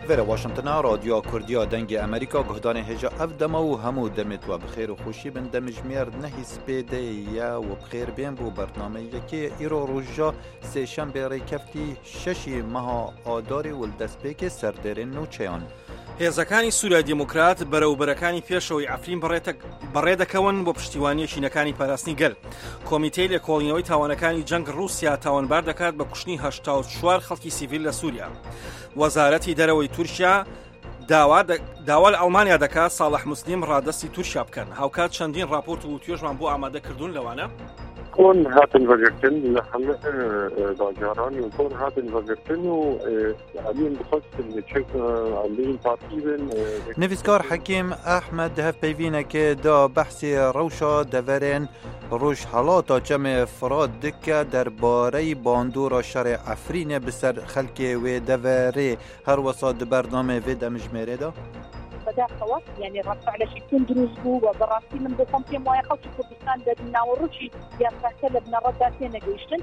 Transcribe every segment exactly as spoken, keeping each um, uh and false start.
وره واشنطن رادیو کردیا دنگ امریکا گهدان هجا اف دما و همو دمت و بخیر و خوشی بن دمجمیر نهی سپیده یا و بخیر بین بو برنامه یکی ایرو روژا سه شنبه ریکفتی ششی مها آداری ولدسپیک سردرین نوچیان هێزەکانی سووریا دیموکرات بەرەوبەرەکانی پێشەوەی ئەفرین بەڕێدەکەون بۆ پشتیوانی شینەکانی پاراستنی گەل. کۆمیتەی لێکۆڵینەوەی تاوانەکانی جەنگ رووسیا تاوانبار دەکات بە کوشتنی هەشتا و چوار خەڵکی سیڤیل لە سووریا. وەزارەتی دەرەوەی تورکیا داوا لە ئەڵمانیا دەکات ساڵح موسلیم ڕادەستی تورکیا بکەن. هاوکات چەندین راپۆرت و توێژمان بۆ ئامادەکردوون لەوانە كون هاتن وقتن لحماء داجاران وكون هاتن وقتن وعليهم بخص الشيء عليهم تعقيبا نویسکار حکیم احمد دهف پیوینه که دا بحثی روشا دورین روش حالاتا جمع فراد دکه درباره باندورا شرع افرین بسر خلک و دوره هر وسط برنامه و دمجمره دا؟ بداخل يعني رفع على شيء كون دروز بو وبراسي من بكم في مويه خلص كردستان بدنا ورشي يا فاكل ابن رداتين جيشتن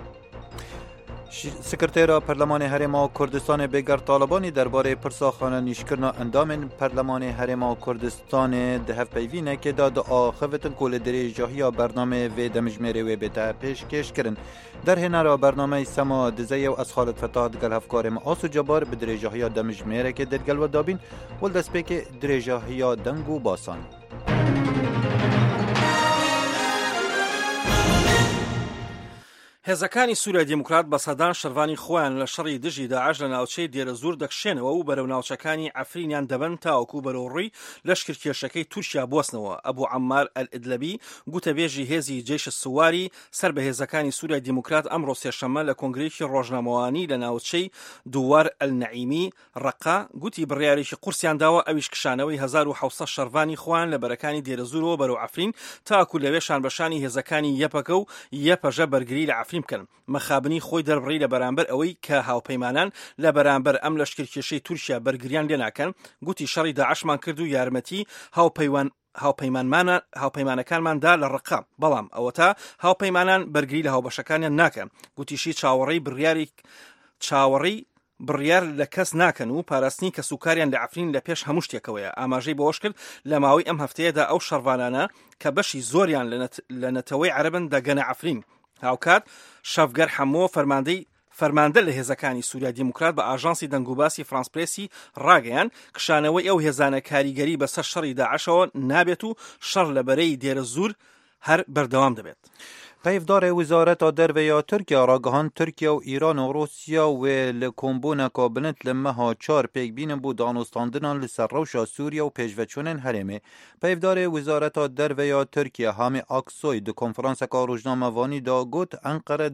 سکرتیر پارلمان هرما کردستان بگر طالبانی درباره پرساخانه نیشکرنا اندام پارلمان هرما کردستان دهف پیوینه که داد آخوتن کل دریجاهی برنامه و دمجمره و بتا پیش کش کرن در هنر برنامه سما دزیه و از خالد فتاح دگل هفکارم آسو جبار به دریجاهی دمجمره که درگل و دابین ولدست پیک دریجاهی دنگو باسان. هێزەکانی سووریا دیموکرات بە سەدان شەروانی خۆیان لە شەڕی دژی داعش لە ناوچەی دێرەزور دەکشێنەوە و بەرەو ناوچەکانی عەفرینیان دەبن تاوەکو بەرەوڕووی لەشکرکێشەکەی تورکیا بوەستنەوە. ئەبوو عەمار ئەلئیدلەبی گوتەبێژی هێزی جێشە سوواری سەر بە هێزەکانی سووریا دیموکرات ئەمڕۆ سێشەممە لە کۆنگرێکی ڕۆژنامەوانی لە ناوچەی دووار ئەلنەعیمی ڕەقا گوتی بڕیارێکی قورسیان داوە ئەویش کشانەوەی هەزار و حەوتسەد شەروانی خۆیان لە بەرەکانی دێرەزورەوە بەرەو عەفرین تاکو لەوێشان بەشانی هێزەکانی یەپەکە و یەپەژە بەرگری لە بکەن. مەخابنی خۆی دەربڕی لە بەرامبەر ئەوەی کە هاوپەیمانان لە بەرامبەر ئەم لەشکرکێشەی تورکیا بەرگریان لێ ناکەن. گوتی شەڕی داعشمان کرد و یارمەتی هاوپەیوان هاوپەیمانەکانماندا لە ڕقا بەڵام ئەوە تا هاوپەیمانان بەرگری لە هاوبەشەکانیان ناکەن. گوتیشی چاوەڕێی بڕیاری چاوەڕی بڕیار لە کەس ناکەن و پاراستنی کە سوکاریان لە عەفرین لە پێش هەموو شتێکەوەیە. ئاماژەی بەوەش کرد لە ماوەی ئەم هەفتەیەدا ئەو شەڕوانانە کە بەشی زۆریان لە نەتەوەی عەرەبن دەگەنە عەفرین. هاوکات شەفگەر هەموو فەرماندەی فەرماندە لە هێزەکانی سووریا دیموکرات بە ئاژانسی دەنگوباسی فرانس پرێسی ڕاگەیان کشانەوەی ئەو هێزانە کاریگەری بەسەر شەڕی داعشەوە نابێت و شەڕ لە بەرەی دێرەزور هەر بەردەوام دەبێت. پیفدار وزارت درویه ترکیه راگهان ترکیه و ایران و روسیا و لکمبون کابنت لمها چار پیک بین بو دانستاندنان لسر روشا سوریا و پیشوچونن هرمه. پیفدار وزارت درویه ترکیه همی اکسوی دو کنفرانس کا روزنامه وانی دا گوت انقره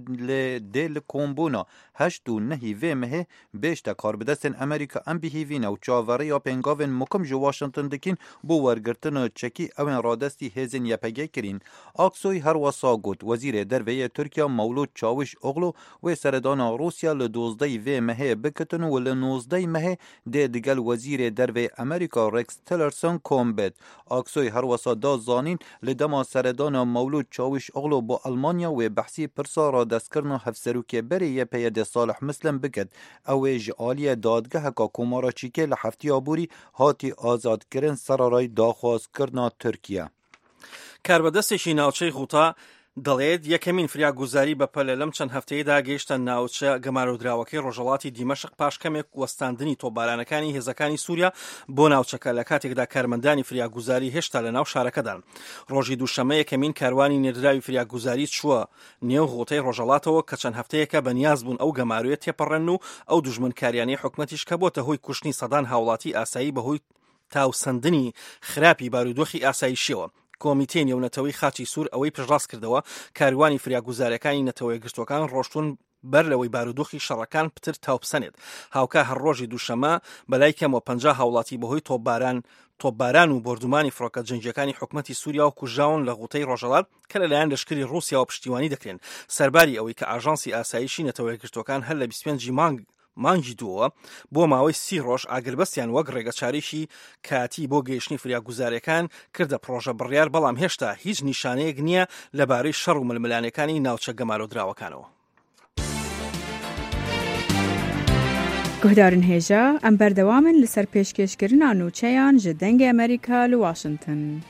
دل کمبونا هشت و نهی و مه بیشت کار بدستن امریکا ام بهیوین و چاوره یا پنگاون مکم جو واشنطن دکین بو ورگرتن چکی اوین رادستی هزین یپگه کرین. اکسوی هر وسا گوت وزیر درویه ترکیه مولود چاوش اغلو و سردان روسیا لدوزده و مه بکتن و لنوزده مه ده دگل وزیر درویه امریکا رکس تلرسون کومبت. اکسوی هر وسا دا زانین لدما سردان مولود چاوش اغلو با المانیا و بحثی پرسا را دستکرن هفسروکه بری یه پید صالح مسلم بکد او جعالی دادگه که کمارا چیکه لحفتی آبوری هاتی آزاد کرن سرارای داخواست کرنا ترکیه. کاربەدەستێکی ناوچەی غوتا دەڵێت یەکەمین فریاگوزاری بەپەلە لەم چەند هەفتەیەدا گەیشتە ناوچە گەمارۆدراوەکەی ڕۆژهەڵاتی دیمەشق پاش کەمێک وەستاندنی تۆپبارانەکانی هێزەکانی سووریا بۆ ناوچەکە لە کاتێکدا کارمەندانی فریاگوزاری هێشتا لە ناو شارەکەدان. ڕۆژی دووشەممە یەکەمین کاروانی نێردراوی فریاگوزاری چووە نێو غوتەی ڕۆژهەڵاتەوە کە چەند هەفتەیەکە بەنیاز بوون ئەو گەمارۆیە تێپەڕێن و ئەو دوژمنکاریانەی حکومەتیش کە بۆتە هۆی کوشتنی سەدان هاوڵاتی ئاسایی بەهۆی تاوسەندنی خراپی بارودۆخی ئاساییشیەوە. کۆمیتەی نێونەتەوەی خاچی سوور ئەوەی پشتڕاست کردەوە کاروانی فریاگوزاریەکانی نەتەوەی گرتوەکان ڕۆشتون بەر لەوەی بارودۆخی شەڕەکان پتر تاوبسەنێت. هاوکە هەر ڕۆژی دووشەمە بەلای کەمەوە پەنجا هاوڵاتی بەهۆی تۆپباران تۆپباران و بردومانی فڕۆکە جەنگیەکانی حکومەتی سووریا و کوژاون لە غوتەی ڕۆژهەڵات کە لەلایەن لەشکری رووسیا و پشتیوانی دەکرێن. سەرباری ئەوەی کە ئاژانسی ئاسایشی نەتەوەی گرتوەکان هەر لە بیست و پێنجی مانگ مانگی دووە بۆ ماوەی سی ڕۆژ ئاگربەستیان وەک ڕێگەچارێکی کاتی بۆ گەیشتنی فریاگوزاریەکان کردە پرۆژە بڕیار بەڵام هێشتا هیچ نیشانەیەک نییە لەبارەی شەڕ و ململانەکانی ناوچە گەمارۆدراوەکانەوە. گهدارن هێژا ئەم بەردەوامن لەسەر پێشکەشکردنا نوچەیان ji dengê Amerîka li Washington.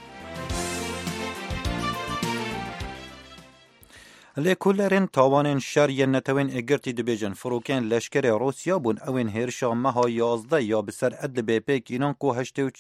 لێکولەرên تاوانên şer yên netewên Egirtî dibêjin firokên leşkerê Rûsya bûn ew ên hêrişa meha yazdeh ya bi ser Idlibê pêkînan ku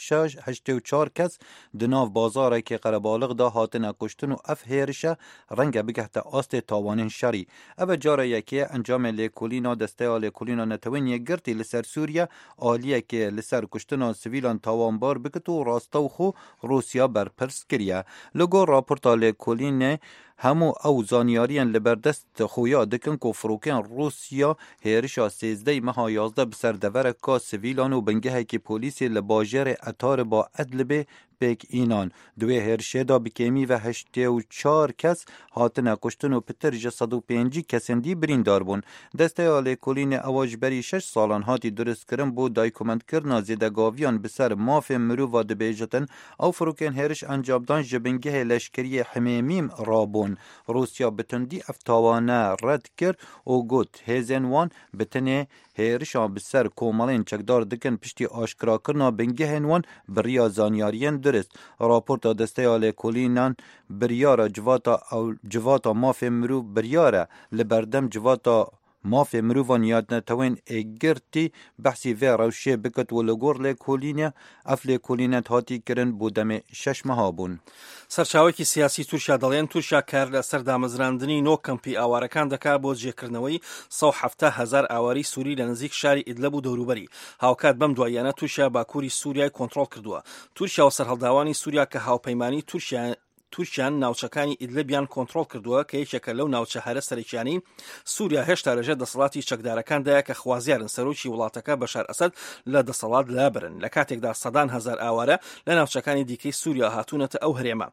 heştê û çar kes di nav bazarekê Qerebalık da hatine kuştin û ev hêrişe renge bigehte astê tawanên şerî. Ev e cara yekê ye encamê lêkolîna desteya lêkolîna netewên Yekgirtî li ser Sûriye aliyekê li ser kuştina sivîlan tawanbar bikit û rastew xwe Rûsya berpirs kiriye. Li gor raporta lêkolînê hemû ew zaniyariyên li berdest xuya dikin ku firokên Rûsya hêrişa sêzdehê meha yazdeh bi ser devereka sivîlan û bingehekî polîsê li bajarê Etarê ba Idlibê pêkînan. Di wê hêrişê da bi kêmî ve heştê û çar kes hatine kuştin û pitir ji sed û pêncî kesên dî birîndar bûn. Desteya lêkolînê ewa ji berî şeş salan hatî duristkirin bû dokumentkirina zêdegaviyan bi ser mafê mirova dibêjitin ew firokên hêriş encamdan ji bingehê leşkeriyê Himêmîm rabûn. Rûsya bi tundî ev tawane red kir û got hêzên wan bi tinê hêrişan bi ser komalên çekdar dikin piştî aşkirakirina bingehên wan biriya zaniyariyên durist. Raporta desteya lêkolînan biryara civata civata mafê mirov biryare li berdem civata mafê mirovan yadnetewên Êgirtî behsî vê rewşê bikit û li gor lêkolînê ev lêkolînet hatî kirin bû demê şeş meha bûn. سەرچاوێکی سیاسی تورکیا دەڵێن تورکیا کار لە سەر دامەزراندنی نۆ کەمپی ئاوارەکان دەکات بۆ جێکردنەوەی سەد و هەفتە هەزار ئاواری سووری لە نزیک شاری ئیدلب و دەوروبەری. هاوکات بەم دواییانە تورکیا باکووری سووریای کۆنتڕۆڵ کردووە. تورکیا و سەرهەڵداوانی سووریا کە هاوپەیمانی تورکیا تورکیان ناوچەکانی ئیدلبیان کۆنتڕۆڵ کردووە کە یەکێکە لەو ناوچە هەرە سەرەکیانی سووریا هێشتا لەژێر دەسەڵاتی چەکدارەکاندایە کە خوازیارن سەرۆکی وڵاتەکە بەشار ئەسەد لە دەسەڵات لابرن لە کاتێکدا سەدان هەزار ئاوارە لە ناوچەکانی دیکەی سووریا هاتوونەتە ئەو هەرێمە.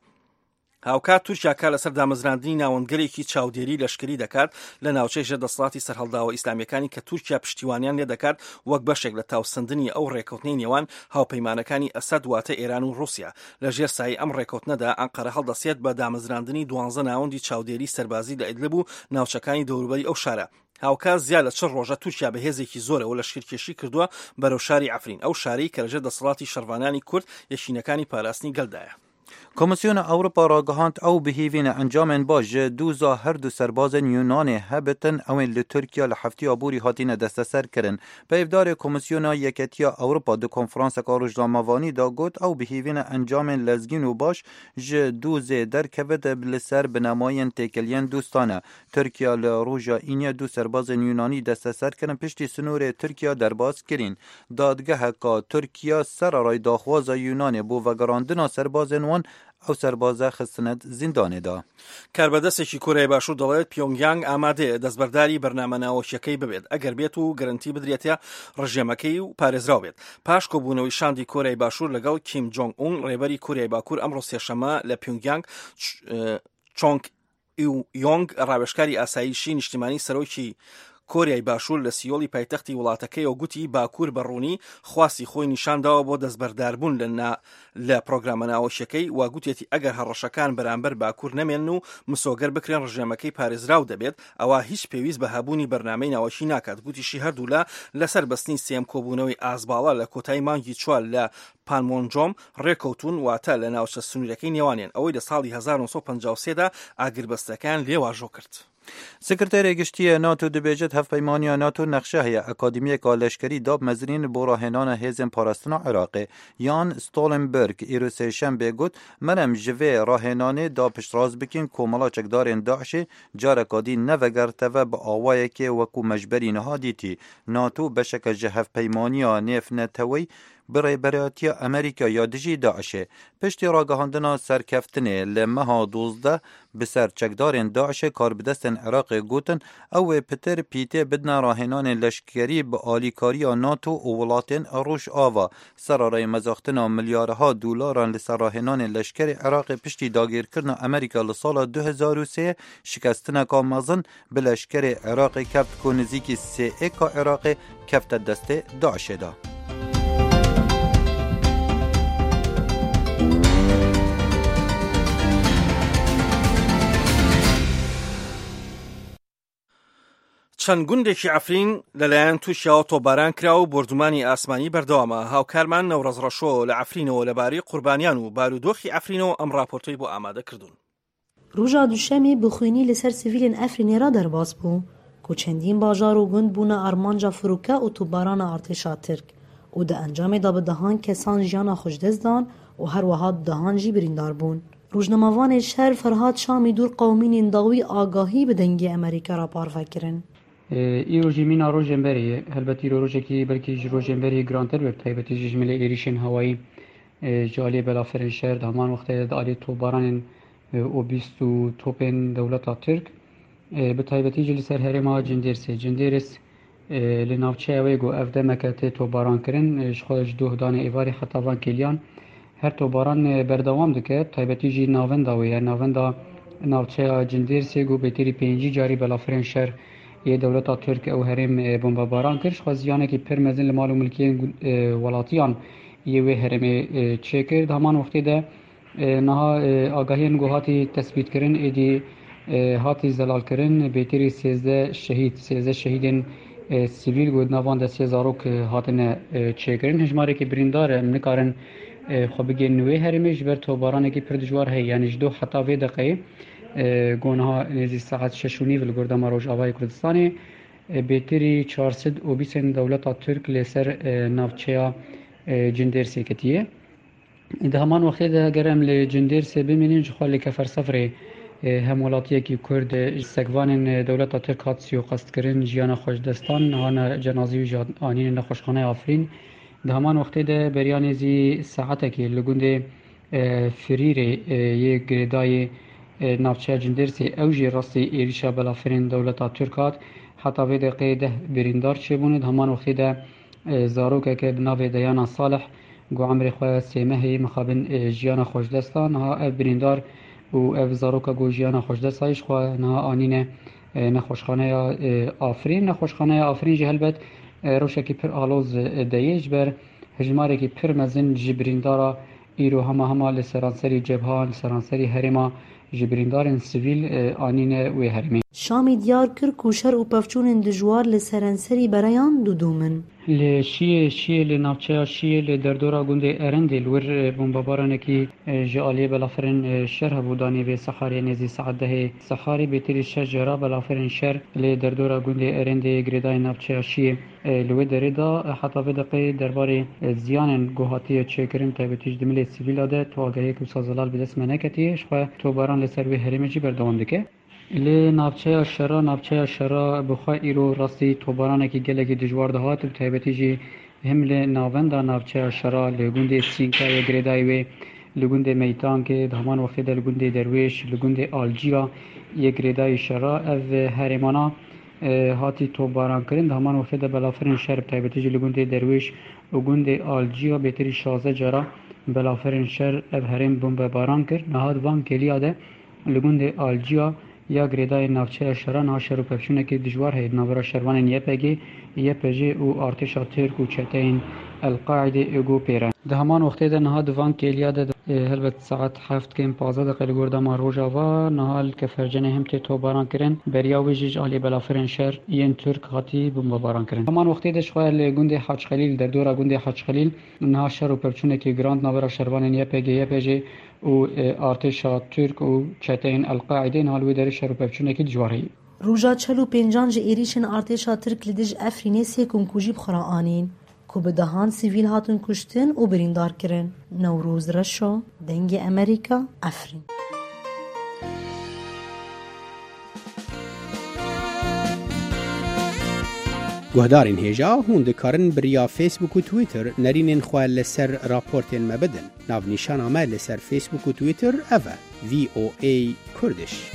هاوکات تورکیا کار لەسەر دامەزراندنی ناوەندگەرێکی چاودێری لەشکری دەکات لە ناوچەی ژێر دەسەڵاتی سەرهەڵداوە ئیسلامیەکانی کە تورکیا پشتیوانیان لێ دەکات وەک بەشێک لە تاوسندنی ئەو ڕێکەوتنەی نێوان هاوپەیمانەکانی ئەسەد واتە ئێران و رووسیا. لە ژێر سایه ئەم ڕێکەوتنەدا ئەنقەرە هەڵدەسێت بە دامەزراندنی دوانزە ناوەندی چاودێری سەربازی لە ئیدلب و ناوچەکانی دەوروبەری ئەو شارە. هاوکات زیاد لە چل ڕۆژە تورکیا بە هێزێکی زۆرەوە لە شیرکێشی کردووە بەرەو شاری عەفرین، ئەو شارەی کە لەژێر دەسەڵاتی شەڕوانانی کورد یەشینەکانی پاراستنی گەلدایە. Komisyona Avrupa ragihand ew bihîvîne encamên baş ji dûza her du serbazên Yunanê hebitin ewên li Tirkiye li heftiya borî hatine desteser kirin. Peyvdarê Komisyona Yeketiya Avrupa di konferanseka rojnamevanî da got ew bihîvîne encamên lezgîn û baş ji dûzê derkevin li ser binemayên têkiliyên dûstane. Tirkiye li roja îniye du serbazên Yunanî desteser kirin piştî sinûrê Tirkiye derbas kirîn. Dadgeheka Tirkiye serarayê daxwaza Yunanê bû vegerandina serbazên wan ئەو سەربازە خستنەت زیندانێدا. کاربەدەستێکی کۆریای باشوور دەڵێت پیۆنگیانگ ئامادەیە دەستبەرداری بەرنامە ناوەشیەکەی ببێت ئەگەر بێت و گەرنتی بدرێتە ڕژێمەکەی و پارێزراو بێت. پاش کۆبوونەوەی شاندی کۆریای باشوور لەگەڵ کیم جۆنگ ئون ڕێبەری کۆریای باکوور ئەمڕۆ سێشەمە لە پیۆنگیانگ چۆنگ یۆنگ ڕاوێژکاری ئاسایشی نیشتیمانی سەرۆکی کۆریای باشوور لە سیۆڵی پایتەختی وڵاتەکەیەوە گوتی باکوور بەڕوونی خواستی خۆی نیشانداوە بۆ دەستبەرداربوون لە پرۆگرامە ناوەشیەکەی و گوتێتی ئەگەر هەڕەشەکان بەرامبەر باکوور نەمێن و مسۆگەر بکرێن ڕژێمەکەی پارێزراو دەبێت ئەوە هیچ پێویست بە هەبوونی بەرنامەی ناوەشی ناکات. گوتیشی هەردوولا لەسەر بەستنی سێم کۆبوونەوەی ئازباڵا لە کۆتایی مانگی چوار لە پانمۆنجۆم ڕێکەوتون واتە لە ناوچە سنوورەکەی نێوانیان ئەوەی لە ساڵی هەزار و نۆ سەد و پەنجا و سێ دا ئاگربەستەکان لێواژۆ کرد. سکرتێرê گشتیە ناتو dibêjit hevpeymaniya NATO nexşe heye akademiyeka leşkerî dab mezirîn bo rahênana hêzên parastina Iraqê. Yan Stoltenberg îro sêşembê got merem ji vê rahênanê da piştrast bikin komala çekdarên Daişê careka dî nevegerteve bi awayekê wekû mejberî niha dîtî. NATO beşeke ji hevpeymaniya nêfnetewey bi rêberiyatiya Amerîka ya dijî Daişê. Piştî ragihandina serkeftinê li meha dozdeh bi ser çekdarên Daişê karbidestên Iraqê gotin ew ê pitir pîtê bidine rahênanên leşkerî bi alîkariya NATO û welatên rûj ava. Serarayê mezaxtina milyareha dolaran li ser rahênanên leşkerê Iraqê piştî dagîrkirina Amerîka li sala du hezar û sê şikestineka mezin bi leşkerê Iraqê keft ku nizîkî sê êka Iraqê kefte destê Daişê da. چەند گوندێکی ئەفرین لەلایەن تووشیاوە تۆباران کرا و بردومانی ئاسمانی بەردەوامە. هاوکارمان نەورەز ڕەشۆ لە ئەفرینەوە لەبارەی قوربانیان و بارودۆخی ئەفرینەوە ئەم راپۆرتۆی بۆ ئامادە کردوون. ڕۆژا دووشەمێ بخوێنی لەسەر سڤیلên ئەفرینێ را دەرباز بوو ku çendîn bajar û gund bûne armanca firûke û tûbarana artêşa Tirk û di encamê de bi dehan kesan jiyana xwe ji dest dan û her wiha dehan jî birîndar bûn. Rojnamavanê şer Ferhat Şamî dûr qewmînên dawî agahî bi dengê Amerîka ra parve kirin. Îro jî mîna rojên berê ye, helbet îro rojekî belkî ji rojên berê girantir be, taybetî ji jmilê êrişên hewayî ji aliyê belaferên şer di heman wextê de di aliyê tûbaranên û bîst û topên dewleta Tirk bi taybetî jî li ser herêma Cindêrsê. Cindêrs li navçeya wê got ev demeke tê tûbaran kirin ji xwe ji dû hidanê êvarê heta van kêliyan her tûbaran berdewam dike, taybetî jî navenda wê ye navenda navçeya Cindêrsê got bêtêrî pêncî carî belaferên şer yê dewleta Tirk ew herêm bombebaran kir, ji xwe ziyanekî pir mezin li mal û milkiyên welatiyan yê wê herêmê çêkir. Di heman wextê de niha agahiyên got hatî tespîtkirin êdî hatî zelalkirin bêtêrî sêzde şehîd sêzde şehîdên sivîl got navan destê zarok hatine çêkirin. Hejmarekî birîndar em nikarin xwe bigên wê herêmê ji ber tûbaranekî pir dijwar heye, yani ji dû heta vê deqeyê got niha nêzî saet şeş û nîv li gordema Rojavayê Kurdistanê bêtêrî çar sed û bîsên dewleta Tirk lê ser navçeya Cindêrsê ketiye. Di heman wextê de eger em li Cindêrsê bimînin ji xwe li Keferseferê hem welatiyekî Kurd ji sekvanên dewleta Tirk hat suiqastkirin jiyana xwe ji destan hane cenazî wî jî anîne nexweşxaneya Afrîn. Di heman wextê de beriya nêzî saetekê li gundê Firîrê yê girêdayê navçeya Cindêrsê ew jî rastî êrişa belaferên dewleta Tirk hat. Heta vê deqeyê deh birîndar çêbûne. Di heman wextê de zarokeke bi navê Deyana Salih got emirê xwe sêmehê mixabin jiyana xwe ji destan niha ev birîndar û ev zaroka got jiyana xwe ji dest xwe niha anîne nexweşxaneya Afrîn. Nexweşxaneya Afrîn jî helbet rewşekî pir aloz deyê ji ber hejmarekî pir mezin ji birîndara îro hema hema li seranserî cebhan li seranserî herêma ji birîndarên sivîl anîne wê herêmê. Şamî diyar kir ku şer û pevçûnên dijwar li seranserî bereyan dûdûmin. Li Şiyê Şiyê li navçeya Şiyê li derdora gundê Erendê li wir bombebaranekî ji aliyê belaferên şer hebû danî vê Sexarê nêzî saet dehê Sexarê bêtêrî şeş jara belaferên şer li derdora gundê Erendê girêdayê navçeya Şiyê li wê derê da heta vê deqê derbarê ziyanên got hatiye çêkirin taybetî ji dimilê sivîla de tu agahiyek wisa zelal bi dest me neketiye ji xwe tûbaran li ser wê herêmê jî berdewam dike. Li navçeya şera navçeya şera bi xwe îro rastî tûbaranekî gelekî dijwar dihat bi taybetî jî him li navenda navçeya şera li gundê Sînkayê girêdayê wê li gundê Meytankê di heman wextê de li gundê Derwêş li gundê Alciya yê girêdayê şera ev herêmana hatî tûbarankirin di heman wextê de belaferên şer bi taybetî jî li gundê Derwêş û gundê Alciya bêtêrî şazde cara belaferên şer ev herêm bombebaran kir. Niha di van kêliya de li gundê Alciya ya girêdayê navçeya şera niha şer û pevçûnekî dijwar heye navbera şervanên Y P G, Y P J û artêşa Tirk û çeteyên El-Qaîdê ego pêre. Di heman wextê de niha di van kêliya de helbet saet heftên panzdeh deqe li gordema Rojava niha li Kefercenê hem tê tûbaran kirin beriya wê jî ji aliyê belaferên şer yên Tirk hatî bombebaran kirin. Heman wextê de ji xwe li gundê Heçxelîl derdora gundê Heçxelîl niha şer û pevçûnekî girand navbera şervanên Y P G, Y P J û artêşa Tirk û çeteyên El-Qaîdê niha li wê derê şer û pevçûnekî dijwar heye. Roja çel û pêncan ji êrişên artêşa Tirk li dij Efrînê sê komkûjî bi xwe re anîn ku bi dehan sivîl hatin kuştin û birîndar kirin. Newroz Reşo, dengê Amerîka, Efrîn. Guhdarên hêja hûn dikarin biriya Facebook û Twitter nerînên xwe li ser raportên me bidin. Navnîşana me li ser Facebook û Twitter ev e V O A Kurdiş.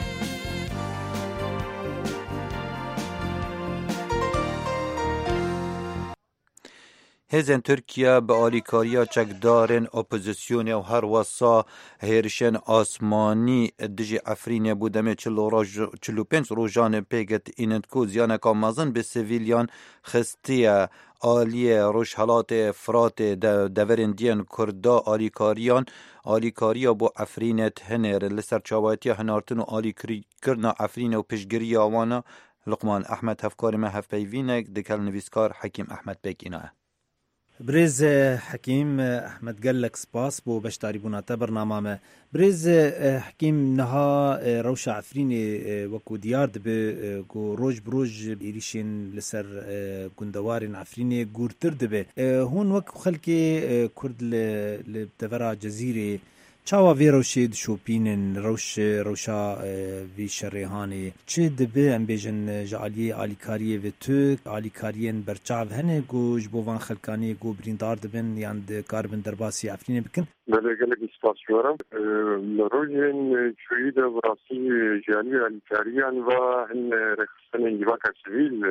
Hêzên Tirkiye bi alîkariya çekdarên opozîsyonê û her wesa hêrişên asmanî dijî Efrînê bû demê çil û pênc rojanê pêgetînin ku ziyaneka mezin bi sivîlyan xistiye. Aliyê Rojhilatê Firatê deverên diyên Kurda alîkariyan alîkariya bo Efrînê hinêr li ser çawatiya hinartin û alîkirina Efrînê û piştgiriya wan لقمان احمد هفکاری ما هف پیوینک دکل نویسکار حکیم احمد بیک ایناه. برز حکیم احمد گلک سپاس بو بشتاری بوناتا برنامه ما. برز حکیم نها روش عفرین وکو دیار دبه گو روش بروش ایریشین لسر گندوارین عفرین گورتر دبه هون وکو خلکی کرد لبتورا جزیره چاوا وی روشید شوپینن روش روشا وی شریحانی چه دبه ام بیجن جعلی آلیکاریه و تو آلیکاریین برچاو هنه گوش بوان خلکانی گو بریندار دبن یاند کاربن درباسی عفرینه بکن؟ بله گلک اسپاسیورم روژن چوید وراسی جعلی آلیکاریان و هن رخصن انجواک سویل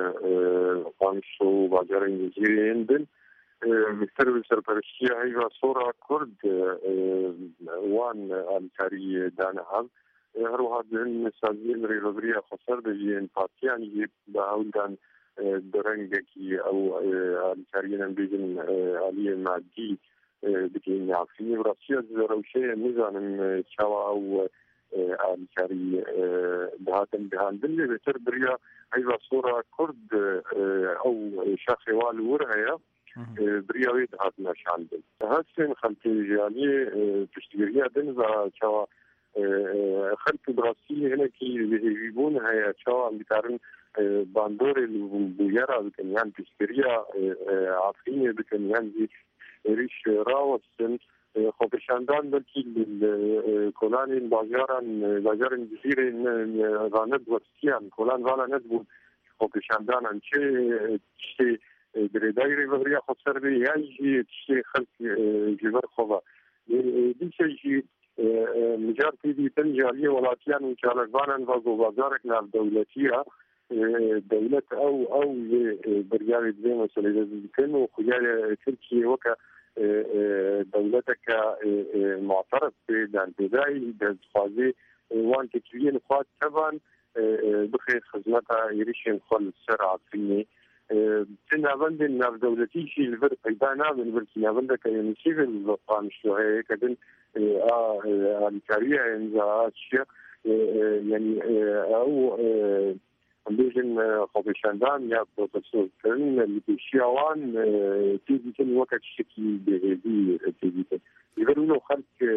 قامشو باجار انجزیره اندن مكتب سرپرستی هایی و صورا کرد وان آلیکاری دانهام هر وقت این سازین ریلوبری خسر بجین پاتیانی به اولدان درنگی او آلیکاری نمیدن آلی مادی بکن عفونی وراسی از روشه میزانم شوا او آلیکاری دهاتن بهاندن بهتر بریا هایی و صورا کرد او شخص والورها بریاوید هات نشاندن. هستن خلقی جانی تشتگیری دن و چوا خلق براسی هنه کی ویبون های چوا میتارن باندور بویرا بکن یان تشتگیریا عفینه بکن یان دی ریش راوستن خوبشاندان بلکی کلان بازاران بازاران جزیره راند وستیان کلان والا ندبون خوبشاندان چه چه گریدای ریوبریا خسر بی یعنی چه خلق جبر خوبا دیشه جی مجارتی دیتن جالی ولاتیان و چالکبانان و گوازارک ناف دولتیه دولت او او برجاوی دوی مسئله دزدکن و خویای ترکیه وکا دولتک معترف به دان پیدای دزخوازی وان تکوین خواد تبان بخیر خدمتا ایریشن خل سر عطفینی ناوند ناف دولتی شی لور پیدا نامن بلکی ناوند که یعنی سیویل وطان شوهه کدن آلیکاریه انزا چیه یعنی او بیشن خوبشاندان یا پروتسور کرن لبشیوان تیزیتن وقت شکی بهدی تیزیتن لور اونو خلق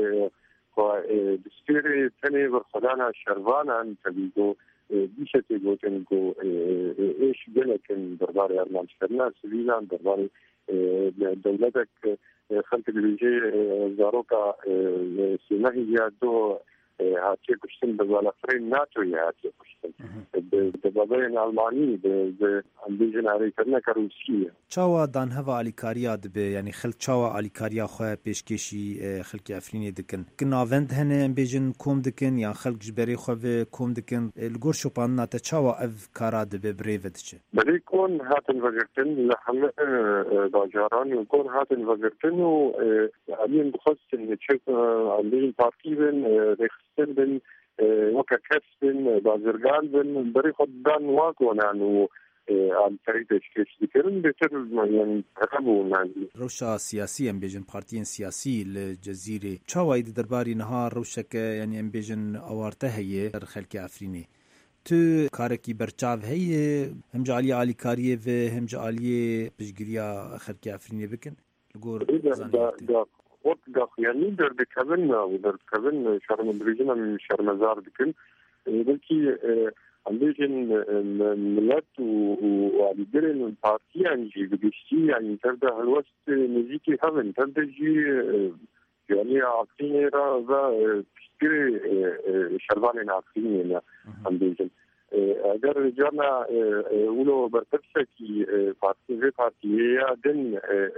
دستور تنه ورخدانا شروانان تبیدو بیشتر گوتن گو ایش گلکن درباره ارمانشترنا سویلان درباره دولتک خلق دیجی زاروکا سیمهی یا دو هاتیه کشتن بزالا فرین ناتوی هاتیه کشتن دبابین آلمانی به اندیجن آری کرنه که روسیه چاوا دان هوا آلیکاریا دبه یعنی خلق چاوا آلیکاریا خواه پیشکشی خلق افرینی دکن کناوند هنه امبیجن کوم دکن یا خلق جبری خواه کوم دکن لگور شوپان ناتا چاوا اف کارا دبه بریود چه بلی کن هاتن وگرتن لحمه داجاران و کن هاتن وگرتن و علیم بخواستن چه علیم پارتیبن رخصتن بن وکا کسبن بازرگان بن بری خود دان واقعان و آن ترید اشکش دکرن بهتر یعنی ربو نازی روشا سیاسی ام بیجن پارتین سیاسی لجزیره چاواید درباری نهار روشک یعنی ام بیجن آوارته هیه در خلق افرینی تو کارکی برچاو هیه هم جعلی آلیکاریه و هم جعلی پشگریا خلق افرینی بکن لگور زانیتی وقت داخلی در دکبن و در دکبن شرم بریجن هم شرمزار دکن بلکی اندیجن ملت و علیگرن پارتیان جی بگشتی یعنی ترده هلوست نزیکی هفن ترده جی یعنی عقلینی را و پشتر شربان عقلینی نه اندیجن اگر جانا اولو برتبسه کی پارتی پارتیه دن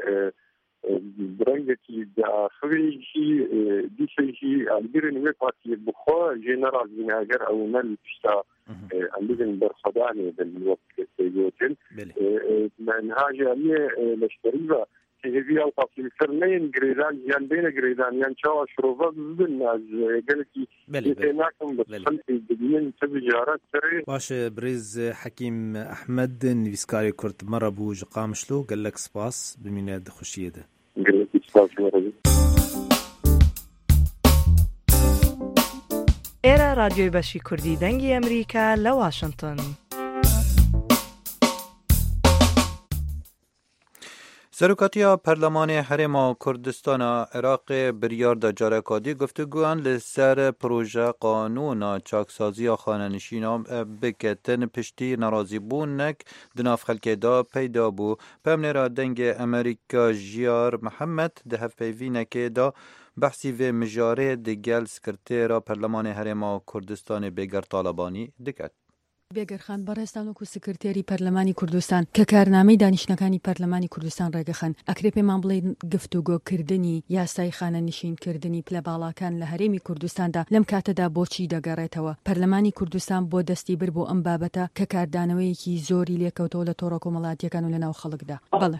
برنگی داخلی دیشی علیگرن و پارتی بخوا جنرال بیناگر او نل پشتا عندهم برخداني بالوقت يوتن من هاجي عليه مشتريبه هي او تفصيل سرنين جريدان يعني بين جريدان يعني شو شروفات بالناس قال لك هناكم بالخلف الدين تجارات سري باش بريز حكيم احمد نفيسكاري كرت مره بو قامشلو قال لك سباس بميناد خوشيه ده قال لك سباس ئێرە رادیۆی بەشی کوردی دەنگی ئەمریکا لە واشنگتن. سرکاتیا پرلمان حرم کردستان عراق بریار دا جارکادی گفتگوان لسر پروژه قانون چاکسازی خانه‌نشینان بکتن پشتی ناراضی بونک دناف خلک دا پیدا بو پمن را دنگ امریکا جیار محمد ده هفپیوینک دا بحثی و مجاره دگل سکرتیر پرلمان حرم کردستان بگر طالبانی دکت. بێگەرخان بەڕێستان وەکو سکرتێری پەرلەمانی کوردستان کە کارنامەی دانیشتەکانی پەرلەمانی کوردستان ڕێگەخەن ئەکرێ پێمان بڵێن گفتوگۆکردنی یاسای خانەنشینکردنی پلە باڵاکان لە هەرێمی کوردستاندا لەم کاتەدا بۆچی دەگەڕێتەوە. پەرلەمانی کوردستان بۆ دەستی بر بۆ ئەم بابەتە کە کاردانەوەیەکی زۆری لێکەوتەوە لە تۆڕە کۆمەڵاتیەکان و لە ناو خەڵکدا. بەڵێ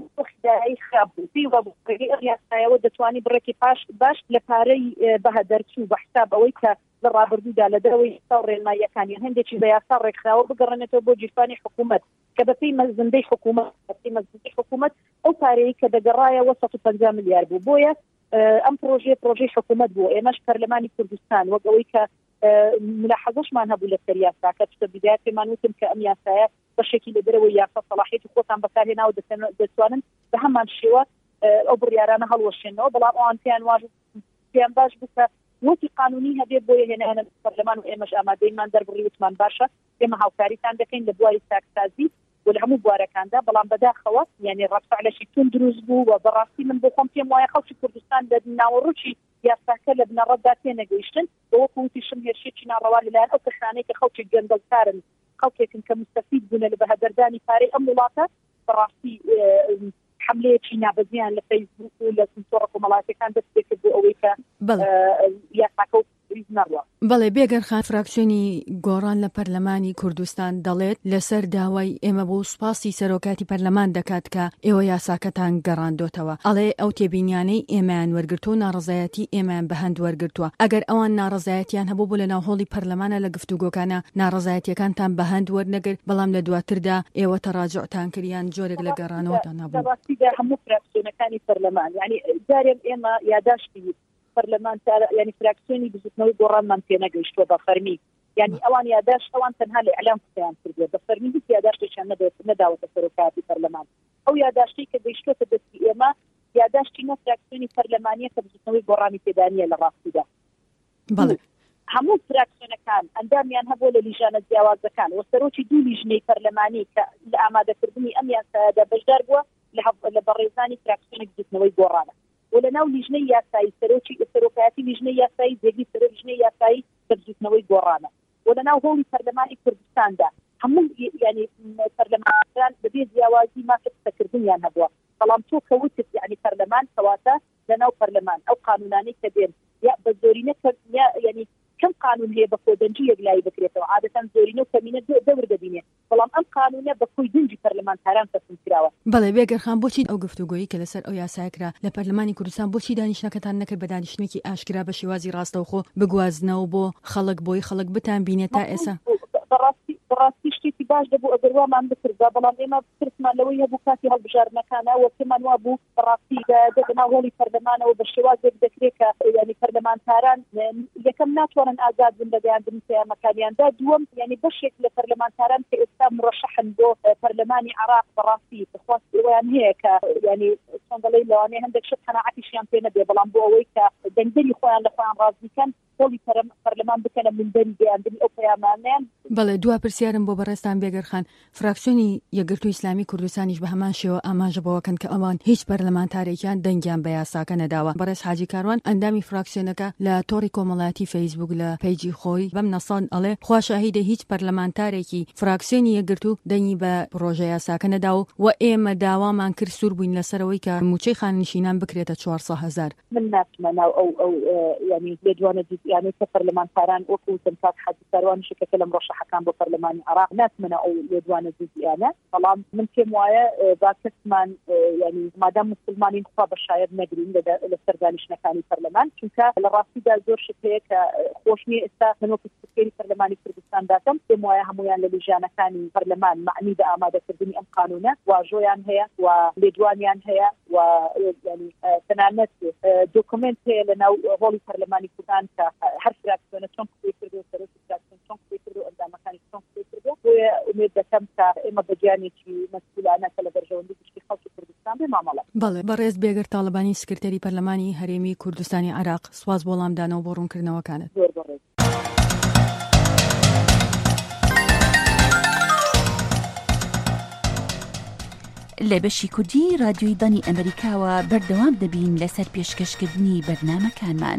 یاسایەوە دەتوانی بڕێکی پاش باش لە پارەی بەهەدەرچوو بە حساب ئەوەی کە لە ڕابردوودا لە دەرەوەی سا ڕێنماییەکانی هەندێکی بە یاسا ڕێکخراوە بگەڕێنێتەوە بۆ جیرفانی حکوومەت کە بەپێی مەزندەی حکوومەت بەپێی مەزندەی حکوومەت ئەو پارەیە کە دەگەڕایەوە سەد و پەنجا ملیار بوو. بۆیە ئەم پرۆژەیە پرۆژەی حکوومەت بوو. ئێمەش پەرلەمانی کوردستان وەک ئەوەی کە ملاحەزەشمان هەبوو لەسەر یاسا کە تە بیدایەت پێمان وتم کە ئەم یاسایە بەشێکی لە دەرەوەی یاسا سەڵاحیەتی خۆتان بەکارهێناوە دەتوانن بە هەمان شێوە ئەو بڕیارانە هەڵوەشێنەوە بەڵام ئەوان پێیان واژ پێیان باش بکە وەکی قانونی هەبێت بۆیە هێنانە پەرلەمان و ئێمەش ئامادەیمان دەربڕی وتمان باشە ئێمە هاوکاریتان دەکەین لە بواری ساکسازی و لە هەموو بوارەکاندا بەڵام بەداخەوە یعنی ڕەفع لە شیتون دروست بوو و بەڕاستی من بۆ خۆم پێم وایە خەڵکی کوردستان لە ناوەڕووکی یاساکە لە بنەڕەتدا تێنەگەیشتن بە وەکو وتیشم هێرشێکی ناڕەوا لەلایەن ئەو کەسانەی کە خەڵکی گەندەڵکارن خەڵکێکن کە مستەفید بوونە لە بەهەدەردانی پارەی ئەم وڵاتە بەڕاستی حملەیەکی نابەزیان لە فەیسبوک و لە تۆڕە کۆمەڵاتیەکان دەست پێ کرد بۆ ئەوەی کە یاساکە بەڵێ بێگەرخان فراکسیۆنی گۆڕان لە پەرلەمانی کوردستان دەڵێت لەسەر داوای ئێمە بۆ سوپاسی سەرۆکاتی پەرلەمان دەکات کە ئێوە یاساکەتان گەڕاندۆتەوە. ئەڵێ ئەو تێبینیانەی ئێمەیان وەرگرتو و ناڕزایەتی ئێمەیان بە هەند وەرگرتووە. ئەگەر ئەوان ناڕزایەتیان هەبوو بۆ لە ناوهۆڵی پەرلەمانە لە گفتوگۆکانە ناڕزایەتیەکانتان بە هەند وەرنەگرت بەڵام لە دواتردا ئێوە تەڕاجعتان کردیان جۆرێک لە گەڕانەوەتان نەبوو. هەموو فراکسیۆنەکانی پەرلەمان یعنی جارێک ئێمە یاداشتی پەرلەمان یعنی فراکسیۆنی بزوتنەوەی گۆڕانمان پێ نەگەیشتووە بە فەرمی یعنی ئەوان یاداش ئەوان تەنها لە ئەعلام قسەیان کردووە بە فەرمی هیچ یاداشتێکیان نەداوەتە سەرۆکاتی پەرلەمان. ئەو یاداشتەی کە گەیشتووەتە دەستی ئێمە یاداشتی نە فراکسیۆنی پەرلەمانیە کە بزوتنەوەی گۆڕانی تێدانیە لە ڕاستیدا. بەڵێ هەموو فراکسیۆنەکان ئەندامیان هەبوو لە لیژانە جیاوازەکان و سەرۆکی دوو لیژنەی پەرلەمانی کە لە ئامادەکردنی ئەم یاسادا بەشدار بووە لە بەڕێزانی فراکسیۆنێک بزوتنەوەی گۆڕانە و لە ناو لیژنەی یاسایی سەرۆکی سەرۆکایەتی لیژنەی یاسایی جێگی سەرۆ لیژنەی یاسایی بزوتنەوەی گۆڕانە و لە ناو هۆڵی پەرلەمانی کوردستاندا هەموو یعنی پەرلەمانیان بەبێ جیاوازی مافە قسەکردنیان هەبووە بەڵام تۆ کەوتت یعنی پەرلەمان کەواتە لە ناو پەرلەمان ئەو قانونانەی کە دێن یا بە زۆرینە یعنی کەم قانون هەیە بە خۆدەنجی یەکلایی بکرێتەوە عادەتەن زۆرینە و کەمینە دەور دەبینێ بەڵام ئەم قانونە بە خۆی دنجی پەرلەمانتاران فەرمی کراوە. بەڵێ بێگەرخان بۆچی ئەو گفتوگۆیی کە لەسەر ئەو یاسایەکرا لە پەرلەمانی کوردستان بۆچی دانیشتەکەتان نەکرد بە دانیشتنێکی ئاشکرا بە شێوازی ڕاستەوخۆ بگوازنەوە بۆ خەڵک بۆی خەڵک بتان بینێت تا ئێستا؟ بەڕاستی شتێکی باش دەبوو ئەگەر وامان بکردا بەڵام ئێمە پرسمان لەوەی هەبوو کاتی هەڵبژارنەکانە و پێمان وا بوو بەڕاستی دەبنا هۆڵی پەرلەمانەوە بە شێوازێک دەکرێت کە یعنی پەرلەمانتاران یەکەم ناتوانن ئازاد بن لە گەیاندنی پەیامەکانیاندا دووەم یعنی بەشێک لە پەرلەمانتاران کە ئێستا مڕەشەحن بۆ پەرلەمانی عێراق بەڕاستی بخواست ئەویان هەیە کە یعنی چۆن دەڵێ لەوانەیە هەندێک شت قەناعەتیشیان پێ نەبێ بەڵام بۆ ئەوەی کە دەنگدەری خۆیان لە خۆیان ڕاز بکەن هۆڵی پەرلەمان بکەنە مندەری گەیاندنی ئەو پەیامانیان. بەڵێ دوا پرسیارم بۆ بەڕێستان بێگەرخان فراکسیۆنی یەکگرتووی ئیسلامی کوردستانیش بە هەمان شێوە ئاماژە بەوەکەن کە ئەوان هیچ پەرلەمانتارێکیان دەنگیان بە یاساکە نەداوە. بەڕێز حاجی کاروان ئەندامی فراکسیۆنەکە لە تۆڕی کۆمەڵایەتی فەیسبوک لە پیجی خۆی بەم نەسان ئەڵێ خوا شاهیدە هیچ پەرلەمانتارێکی فراکسیۆنی یەکگرتوو دەنگی بە پرۆژە یاساکە نەداوە و ئێمە داوامان کرد سوور بووین لەسەرەوەی کە موچەی خاننشینان بکرێتە چوارسە هەزار. من ناتمەناو ئەو ئەو یعنی لێدوانە یعنی کە پەرلەمانتاران وەکو تەنکات حاجی کاروانیش کە لەم ڕۆژەحەکان بۆ پەرلەمانی عێراق ناتمەنە ئەو لێدوانە جزئیانە بەڵام من پێم وایە با کەسمان یعنی مادام مسلمانین خوا بە شاید نەگرین لە سەر دانیشتنەکانی پەرلەمان چونکە لە ڕاستیدا زۆر شت هەیە کە خۆش نییە ئێستا من وەکو سکرتێری پەرلەمانی کوردستان داکەم پێم وایە هەمویان لە لیژانەکانی پەرلەمان معنی بە ئامادەکردنی ئەم قانونە واژۆیان هەیە و لێدوانیان هەیە و یعنی تەنانەت دۆکومنت هەیە لە ناو هۆڵی پەرلەمانی کوردستان کە هەر فراکسیۆنە چۆن قسەی کردو سەرۆکی فراکسیۆن چۆن قسەی کردو ئەندامەکانی چۆن قسەی کردو بۆیە ئومێد دەکەم کە ئێمە بەجیانێکی مەسئولانە کە لە بەرژەوەندی گشتی خەڵکی کوردستان بێ مامەڵە. بەڵێ بەڕێز بێگەر تاڵبانی سکرتێری پەرلەمانی هەرێمی کوردستانی عێراق سواز بۆ وەڵامدانەوە بۆ ڕوونکردنەوەکانت. زۆر بەڕێز. لە بەشی کوردی رادیۆی دانی ئەمریکاوە بەردەوام دەبین لەسەر پێشکەشکردنی بەرنامەکانمان.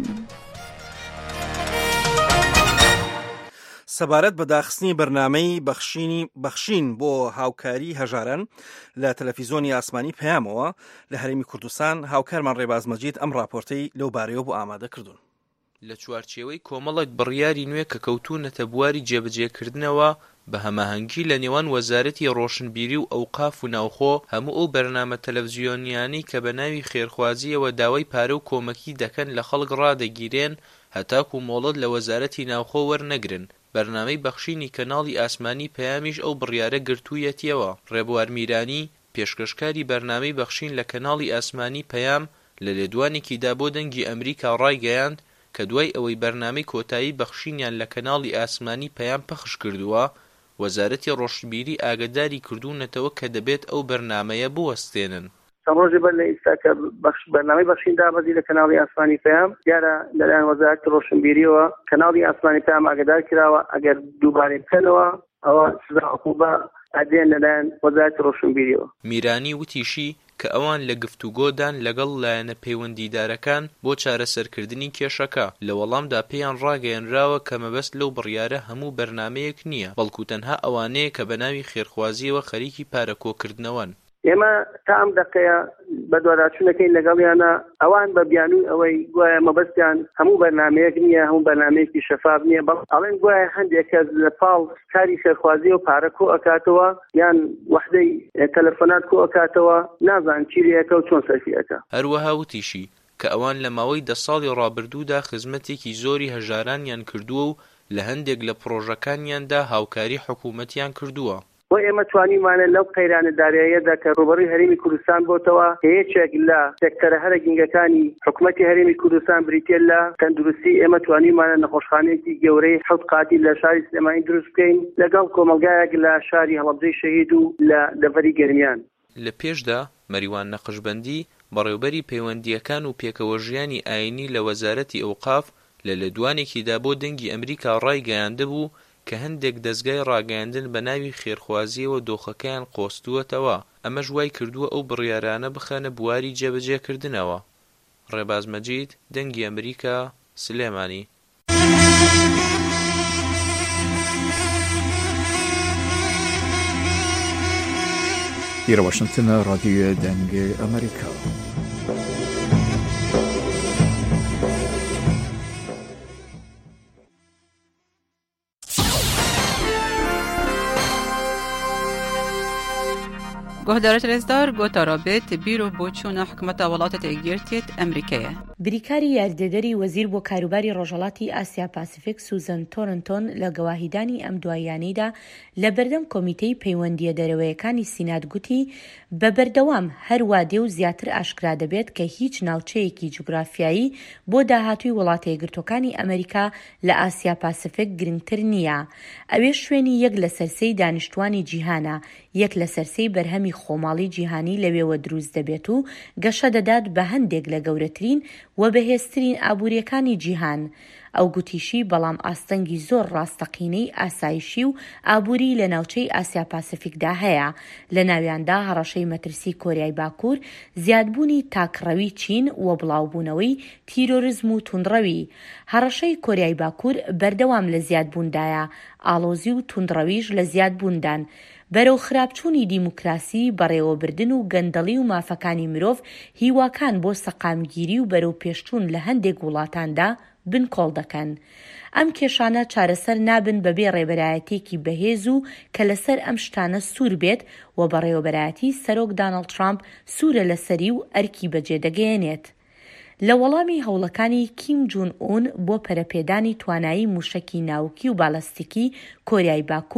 سەبارەت بە داخستنی بەرنامەی بەخشینی بەخشین بۆ هاوکاری هەژارن لە تەلەڤیزۆنی ئاسمانی پەیامەوە لە هەرێمی کوردستان هاوکارمان ڕێباز مەجید ئەم راپۆرتەی لەو بارەیەوە بۆ ئامادە کردوون. لە چوارچێوەی کۆمەڵێک بڕیاری نوێ کە کەوتونەتە بواری جێبەجێکردنەوە بە هەماهەنگی لە نێوان وەزارەتی ڕۆشنبیری و ئەوقاف و ناوخۆ هەموو ئەو بەرنامە تەلەڤیزیۆنیانی کە بە ناوی خێرخوازیەوە داوای پارە و کۆمەکی دەکەن لە خەڵک ڕادەگیرێن هەتاکو مۆڵەت لە وەزارەتی ناوخۆ وەرنەگرن. بەرنامەی بەخشینی کەناڵی ئاسمانی پەیامیش ئەو بڕیارە گرتوویەتیەوە. ڕێبوار میرانی پێشکەشکاری بەرنامەی بەخشین لە کەناڵی ئاسمانی پەیام لە لێدوانێکیدا بۆ دەنگی ئەمریکا ڕایگەیاند کە دوای ئەوەی بەرنامەی کۆتایی بەخشینیان لە کەناڵی ئاسمانی پەیام پەخش کردووە وەزارەتی ڕۆشنبیری ئاگاداری کردوونەتەوە کە دەبێت ئەو بەرنامەیە بوەستێنن. چەند ڕۆژێ بەر لە ئیستا کە بەرنامەی بەخشین دابەزی لە کەناڵی ئاسمانی پەیام دیارە لەلایەن وەزارەتی ڕۆشنبیریەوە کەناڵی ئاسمانی پەیام ئاگادار کراوە ئەگەر دووبارەی بکەنەوە ئەوە سزا عقوبە ئەدێن لەلایەن وەزارەتی ڕۆشنبیریەوە. میرانی وتیشی کە ئەوان لە گفتوگۆدان لەگەڵ لایەنە پەیوەندیدارەکان بۆ چارەسەرکردنی کێشەکە لە وەڵامدا پێیان ڕاگەیەنراوە کە مەبەست لەو بڕیارە هەموو بەرنامەیەک نییە بەڵکو تەنها ئەوانەیە کە بە ناوی خێرخوازیەوە خەریکی پارەکۆکردنەوەن. ئێمە تا ئەم دقەیە بە دوواداچوونەکەین لەگەڵیانە ئەوان بە بیانووی ئەوەی گوایە مەبەستیان هەموو بەرنامەیەک نییە هەموو بەرنامەیەکی شەفاف نییە بەڵ ئەڵێن گوایە هەندێک کەس لە پاڵ کاری خێرخوازی و پارە کۆ ئەکاتەوە یان وەحدەی تەلەفۆنات کۆ ئەکاتەوە نازان چیرەکە و چۆن سەرفیەکە. هەروەها وتیشی کە ئەوان لە ماوەی دە ساڵی ڕابردوودا خزمەتێکی زۆری هەژارانیان کردووە و لە هەندێک لە پرۆژەکانیاندا هاوکاری حکوومەتیان کردووە. بۆ ئێمە توانیمانە لەو قەیرانەداریایەدا کە ڕوبەڕووی هەرێمی کوردستان بۆتەوە هەیەکێک لە سێکتەرە هەرە گینگەکانی حکوومەتی هەرێمی کوردستان بریتێ لە تەندروستی ئێمە توانیمانە نەخۆشخانەیەکی گەورەی حەوت قاتی لە شاری سلێمانی دروست بکەین لەگەڵ کۆمەلگایەک لە شاری هەڵەبجەی شەهید و لە دەڤەری گەرمیان. لە پێشدا مەریوان نەقشبەندی بەڕێوەبەری پەیوەندیەکان و پێکەوە ژیانی ئاینی لە وەزارەتی ئەوقاف لە لێدوانێکیدا بۆ دەنگی ئەمریکا ڕایگەیاندە بوو کە هەندێک دەستگای ڕاگەیاندن بە ناوی خێرخوازیەوە دۆخەکەیان قۆستووەتەوە ئەمەش وای کردووە ئەو بڕیارانە بخەنە بواری جێبەجێکردنەوە. ڕێباز مەجید دەنگی ئەمریکا سلێمانی. ئێرە واشنگتنە ڕادیۆ دەنگی ئەمریکا. گۆهدارە رێزدار گۆتا ڕابێت بیرۆ بۆ چوونە حکومەتە وڵاتە یەکگرتوێت ئەمریکایە. بریکاری یاردەدەری وەزیر بۆ کاروباری ڕۆژهەڵاتی ئاسیا پاسیفیک سوزەن تۆرنتۆن لە گەواهیدانی ئەم دوایانەیدا لە بەردەم کۆمیتەی پەیوەندیە دەرەوەیەکانی سینات گوتی بە بەردەوام هەر وادێ و زیاتر ئاشکرا دەبێت کە هیچ ناوچەیەکی جوگرافیایی بۆ داهاتووی وڵاتە یەکگرتوەکانی ئەمریکا لە ئاسیا پاسیفیک گرنگتر نییە. ئەوێ شوێنی یەک لە سەرسەی دانیشتوانی جیهانە، یەک لە سەرسەی بەرهەمی خۆماڵی جیهانی لەوێوە دروست دەبێت و گەشە دەدات بە هەندێک لە گەورەترین و بەهێزترین ئابوووریەکانی جیهان. ئەو گوتیشی بەڵام ئاستەنگی زۆر ڕاستەقینەی ئاسایشی و ئابووری لە ناوچەی ئاسیا پاسیفیکدا هەیە، لە ناویاندا هەڕەشەی مەترسی کۆریای باکوور، زیادبوونی تاکڕەوی چین و بڵاوبوونەوەی تیرۆریزم و توندڕەوی. هەڕەشەی کۆریای باکوور بەردەوام لە زیادبووندایە، ئاڵۆزی و توندڕەویش لە زیادبووندان. بەرەو خراپچوونی دیموکراسی، بەڕێوەبردن و گەندەڵی و مافەکانی مرۆڤ هیواکان بۆ سەقامگیری و بەرەو پێشچوون لە هەندێک وڵاتاندا بنکۆڵ دەکەن. ئەم کێشانە چارەسەر نابن بەبێ ڕێبەرایەتێکی بەهێز و کە لەسەر ئەم شتانە سوور بێت و بەڕێوەبەرایەتی سەرۆک دانەڵد ترامپ سوورە لەسەری و ئەرکی بەجێ دەگەیەنێت. لە وەڵامی هەوڵەکانی کیم جون ئون بۆ پەرەپێدانی توانایی موشەکی ناوکی و باڵەستیکی کۆریای باکوور،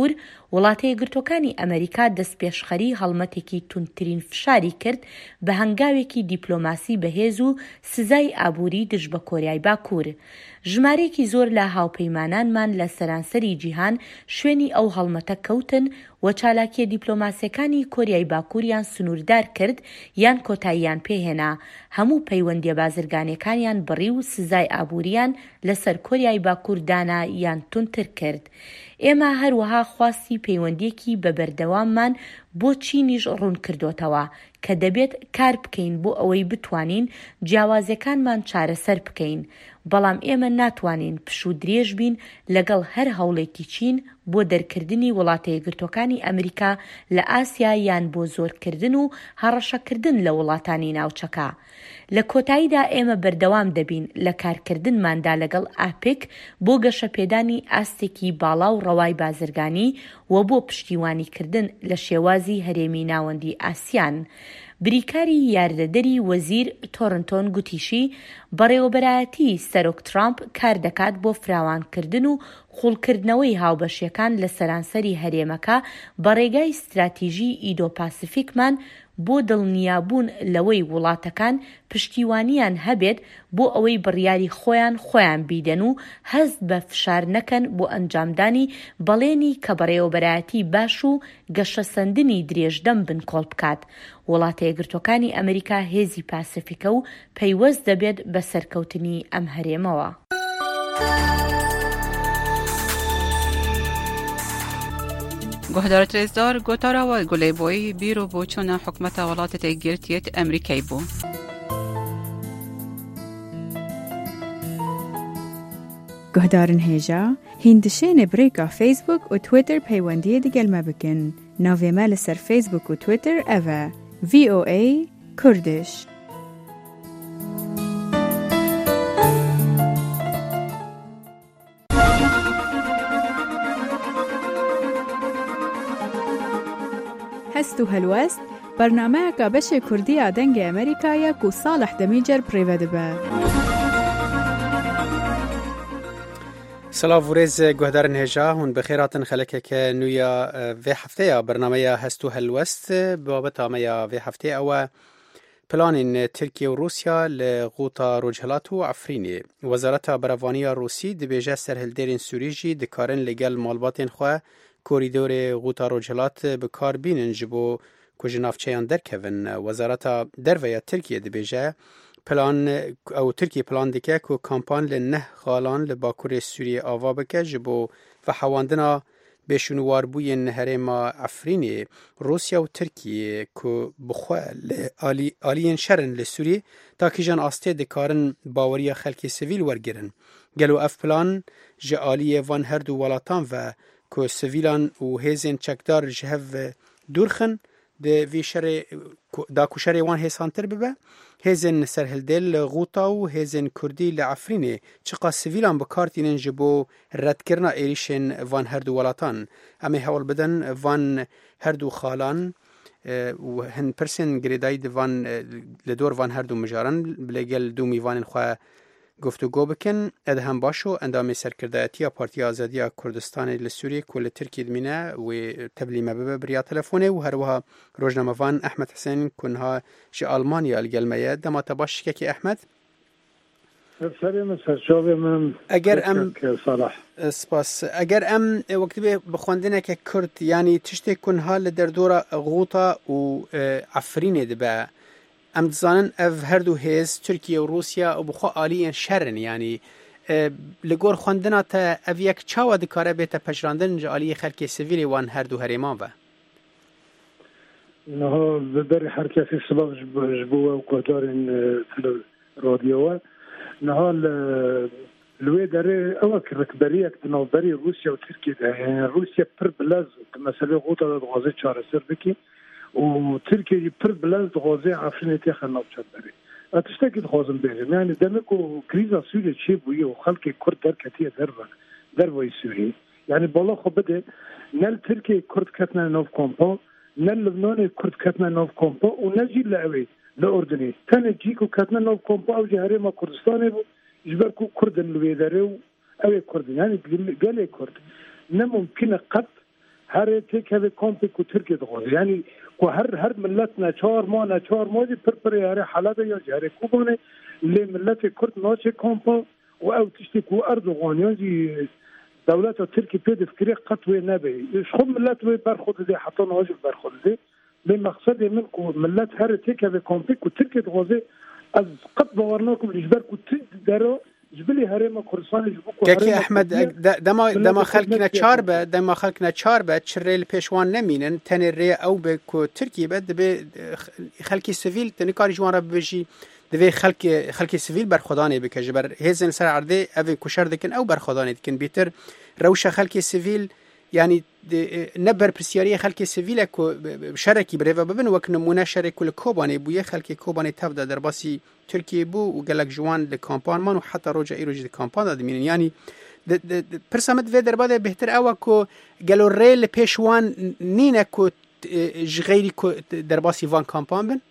وڵاتە یەکگرتووەکانی ئەمریکا دەستپێشخەری هەڵمەتێکی تونترین فشاری کرد بە هەنگاوێکی دیپلۆماسی بەهێز و سزای ئابووری دژ بە کۆریای باکوور. ژمارەیەکی زۆر لە هاوپەیمانانمان لە سەرانسەری جیهان شوێنی ئەو هەڵمەتە کەوتن و چالاکیە دیپلۆماسیەکانی کۆریای باکووریان سنووردار کرد یان کۆتاییان پێهێنا، هەموو پەیوەندیە بازرگانیەکانیان بڕی و سزای ئابووریان لەسەر کۆریای باکوور دانا یان تونتر کرد. ئێمە هەروەها خواستی پەیوەندیەکی بە بەردەواممان بۆ چینیش ڕوون کردوتەوە کە دەبێت کار بکەین بۆ ئەوەی بتوانین جیاوازیەکانمان چارەسەر بکەین، بەڵام ئێمە ناتوانین پش و درێژ بین لەگەڵ هەر هەوڵێکی چین بۆ دەرکردنی وڵاتە یەکگرتووەکانی ئەمریکا لە ئاسیا یان بۆ زۆرکردن و هەڕەشەکردن لە وڵاتانی ناوچەکە. لە کۆتاییدا ئێمە بەردەوام دەبین لە کارکردنماندا لەگەڵ ئاپێک بۆ گەشەپێدانی ئاستێکی باڵا و ڕەوای بازرگانی و بۆ پشتیوانیکردن لە شێوازی هەرێمی ناوەندی ئاسیان. بریکاری یاردەدەری وەزیر تۆرنتۆن گوتیشی بەڕێوەبەرایەتی سەرۆک ترامپ کار دەکات بۆ فراوانکردن و خوڵکردنەوەی هاوبەشیەکان لە سەرانسەری هەرێمەکە بە ڕێگای استراتیژی ئیدۆ پاسیفیکمان بۆ دڵنیابوون لەوەی وڵاتەکان پشتیوانیان هەبێت بۆ ئەوەی بڕیاری خۆیان خۆیان بیدەن و هەست بە فشار نەکەن بۆ ئەنجامدانی بەڵێنی کە بەڕێوەبەرایەتی باش و گەشەسەندنی درێژدەم بنکۆڵ بکات. وڵاتە یەکگرتووەکانی ئەمریکا هێزی پاسیفیکە و پەیوەست دەبێت بە سەرکەوتنی ئەم هەرێمەوە. گۆهدارە ترێزدار گۆتاراوە گولێبۆی بیرۆ بۆ چۆنە حکومەتە وڵاتە تێگرتیێت ئەمریکای بوو. گۆهدارن هێژە هیندشێنێ برێکا فیسبوک و تویتر پەیوەندیە دەگەلمە بکەن. ناوێمە لەسەر فیسبوک و تویتر ئەڤە ڤی ئۆ ئەی کوردش. هەست و هەلوەست بەرنامەیەکە بەشێ کوردیە دەنگی ئەمریکایە و ساڵح دەمیجەر پڕێوە دەبە. سلااو ورێز گوهدارن هێژا هون بەخێراتن خەلەکێکە نویە vê هەفتەیە بەرنامەیە هەست و هەلوەست بابەت ئەمەیە vê هەفتەیە ئەوە پلانین ترکیە و رووسیا لە غوتا ڕۆژهەڵات و عەفرینێ. وەزارەتە بەرەڤانیە رووسی دەبێژە سەرهەلدێرین سووریژی دەکارن لەگەڵ ماڵباتên xwe کۆریدۆرê غوتا ڕۆژهەڵات بکاربînin ji bo ku ji navçeyan derkevin. Wezareta Derveya Tirkiye dibêje plan ew Tirkiye plan dike ku kampan li neh xalan li Bakurê Sûriyê ava bike ji bo vehewandina bêşûnwarbûyên herêma Efrînê. Rusya û Tirkiye ku bixwe li aliyên şerin li Sûriyê takîjan astê dikarin baweriya xelkê sivîl wergirin. Gelo ev plan ji aliyê van her du welatan ve ku sivîlan û hêzên çekdar ji hev dûrxin di vî şerê da ku şerê wan hêsantir bibe. Hêzên serhildê li Ghuta û hêzên Kurdî li Efrînê çiqa sivîlan bikartînin ji bo redkirina êrişên van her du welatan. Em ê hewl bidin van her du xalan û hin pirsên girêdayî di van li dor van her du mijaran lêgel du mîvanên xwe گفتگو بکن. اد هم باشو اندام سرکردایتی پارتی آزادی کردستان لسوریه کل ترکیه دمینه و تبلیمه ببه بریا تلفونه و هروها روزنامه‌وان احمد حسین کنها جی آلمانیا الگلمیه دما تباش که احمد سلام سرچاوی من اگر ام صلاح سپاس اگر ام وقت به بخوندنه که کرد یعنی تشتی کنها لدردور غوطا و عفرینه دبه ام دزانن اف هر دو هیز ترکیه و روسیا و بخوا آلیین شرن یعنی لگور خوندنا تا اف یک چاوا دکاره بیتا پشراندن جا آلی خلکی سویلی وان هر دو هریمان و نه داری هر کسی سبب جبوه و قدارین رادیوه نه لوی داره اوه که رکبریه که نوبری روسیا و ترکیه ده یعنی روسیا پر بلز مثلا غوطه ده غازه چاره سر بکی و تركيا پر بلاد غازي عفرين تاخذ نوبشات بري اتشتكي خوازم بيجم يعني دمكو كريزا سوريا شي بوي وخلق كرد دركتيه دربا دربا سوري يعني بالله خو بده نل تركيا كرد كتنا نوف كومبو نل لبنان كرد كتنا نوف كومبو ونجي لاوي لاردني ثاني جيكو كتنا نوف كومبو او جهري ما كردستان بو جبركو كرد الويدارو او كرد يعني قال كرد نممكن قد هر تک هر کامپی کو ترکی دخواه یعنی کو هر هر ملتنا چهار ماه چهار ماه پر پر هر حلب یا هر کوبانه لی ملت کرد ناچه کامپا و او تشتی کو اردوغان یعنی دولت ترکی پید فکری قطوی نبی خود ملت وی برخود ده حتی نواجه برخود ده به مقصد من کو ملت هر تک هر کامپی کو ترکی دخواه از قط باورناکم اجبر کو ترک درو جبلی هرم کردستان جبوکو کاکی احمد دما دما خلقنا چهار به دما خلقنا چهار به چریل پیشوان نمینن تن ری او به کو ترکیه بد به خلقی سیویل تن کاری جوان را بجی دوی خلق خلقی سیویل بر خدانه بکشه بر هزن سر عرضه او کوشر دکن او بر خدانه دکن بیتر روش خلقی سیویل يعني نبر برسيارية خلق سيفيلا كو شركي بريفا ببن وك نمونه شركو لكوباني بو يخلق كوباني تفدا درباسي تركيا بو وقالك جوان لكامبان مان وحتى روجا ايروج لكامبان دادمين يعني برسامت في درباده بهتر اوا كو قالوا الريل بيشوان نينا كو جغيري كو درباسي فان كامبان بن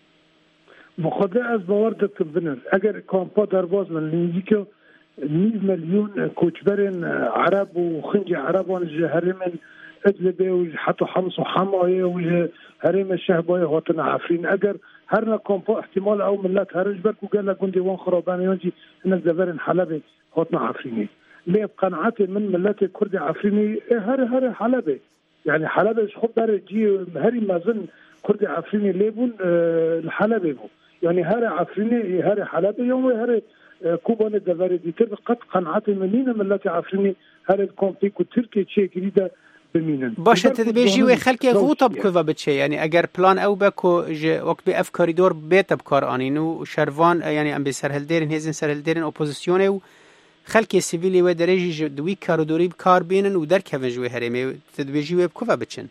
بخدا از باور دكتور بنر اگر كامبان درباز من لنجيكو مئة مليون كوتشبرن عرب وخنجي عرب وهرمن ادلبي وحطوا حمص وحمايه وهرم الشهبايه هاتنا عفرين اجر هرنا كومبو احتمال او ملات هرج بركو قال لك عندي وان خرابان يجي انك زبرن حلبي هاتنا عفريني ليه بقناعتي من ملات الكردي عفريني هر هر حلبي يعني حلبي خد دار جي هري ما زن كردي عفريني ليبون الحلبي بو يعني هر عفريني هر حلبي يوم هر كوبان الدفاري دي تر قد قناعتي منين ملاتي عفريني هر الكومبيك وتركي تشي كريدا بمينن باشه تدبيجي وخلكي غوطه بكوفا بتشي يعني اگر بلان او بكو وقت بأف كاريدور بيت بكار انينو شرفان يعني ام بسرهلديرن هيزن سرهلديرن اوبوزيسيون خلكي سيفيلي ودرجي دوي كارودوري بكار بينن ودر كفنجوي هرمي تدبيجي بكوفا بتشن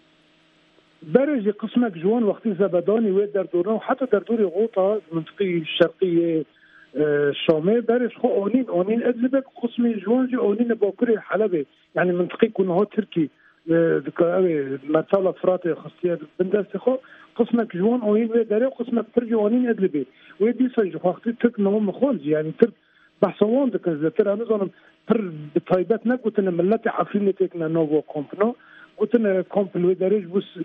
برج قسمك جوان وقت زبداني ودر دورنا وحتى در دوري غوطه منطقه الشرقيه شامل برش خو اونين اونين ادلبك قسمي جوانجي اونين باكري حلبة يعني منطقي كونه تركي ذكاوي مثلا فرات خاصيه بندست خو قسمك جوان اونين وداري قسمك ترجي اونين ادلبي ودي سج وقت ترك نوم خالص يعني ترك بحثوان دك زتر انا زون بر بطيبات نقولنا ملتي عارفين تكنا نوفو كومبنو قلنا كومبل وداريج بس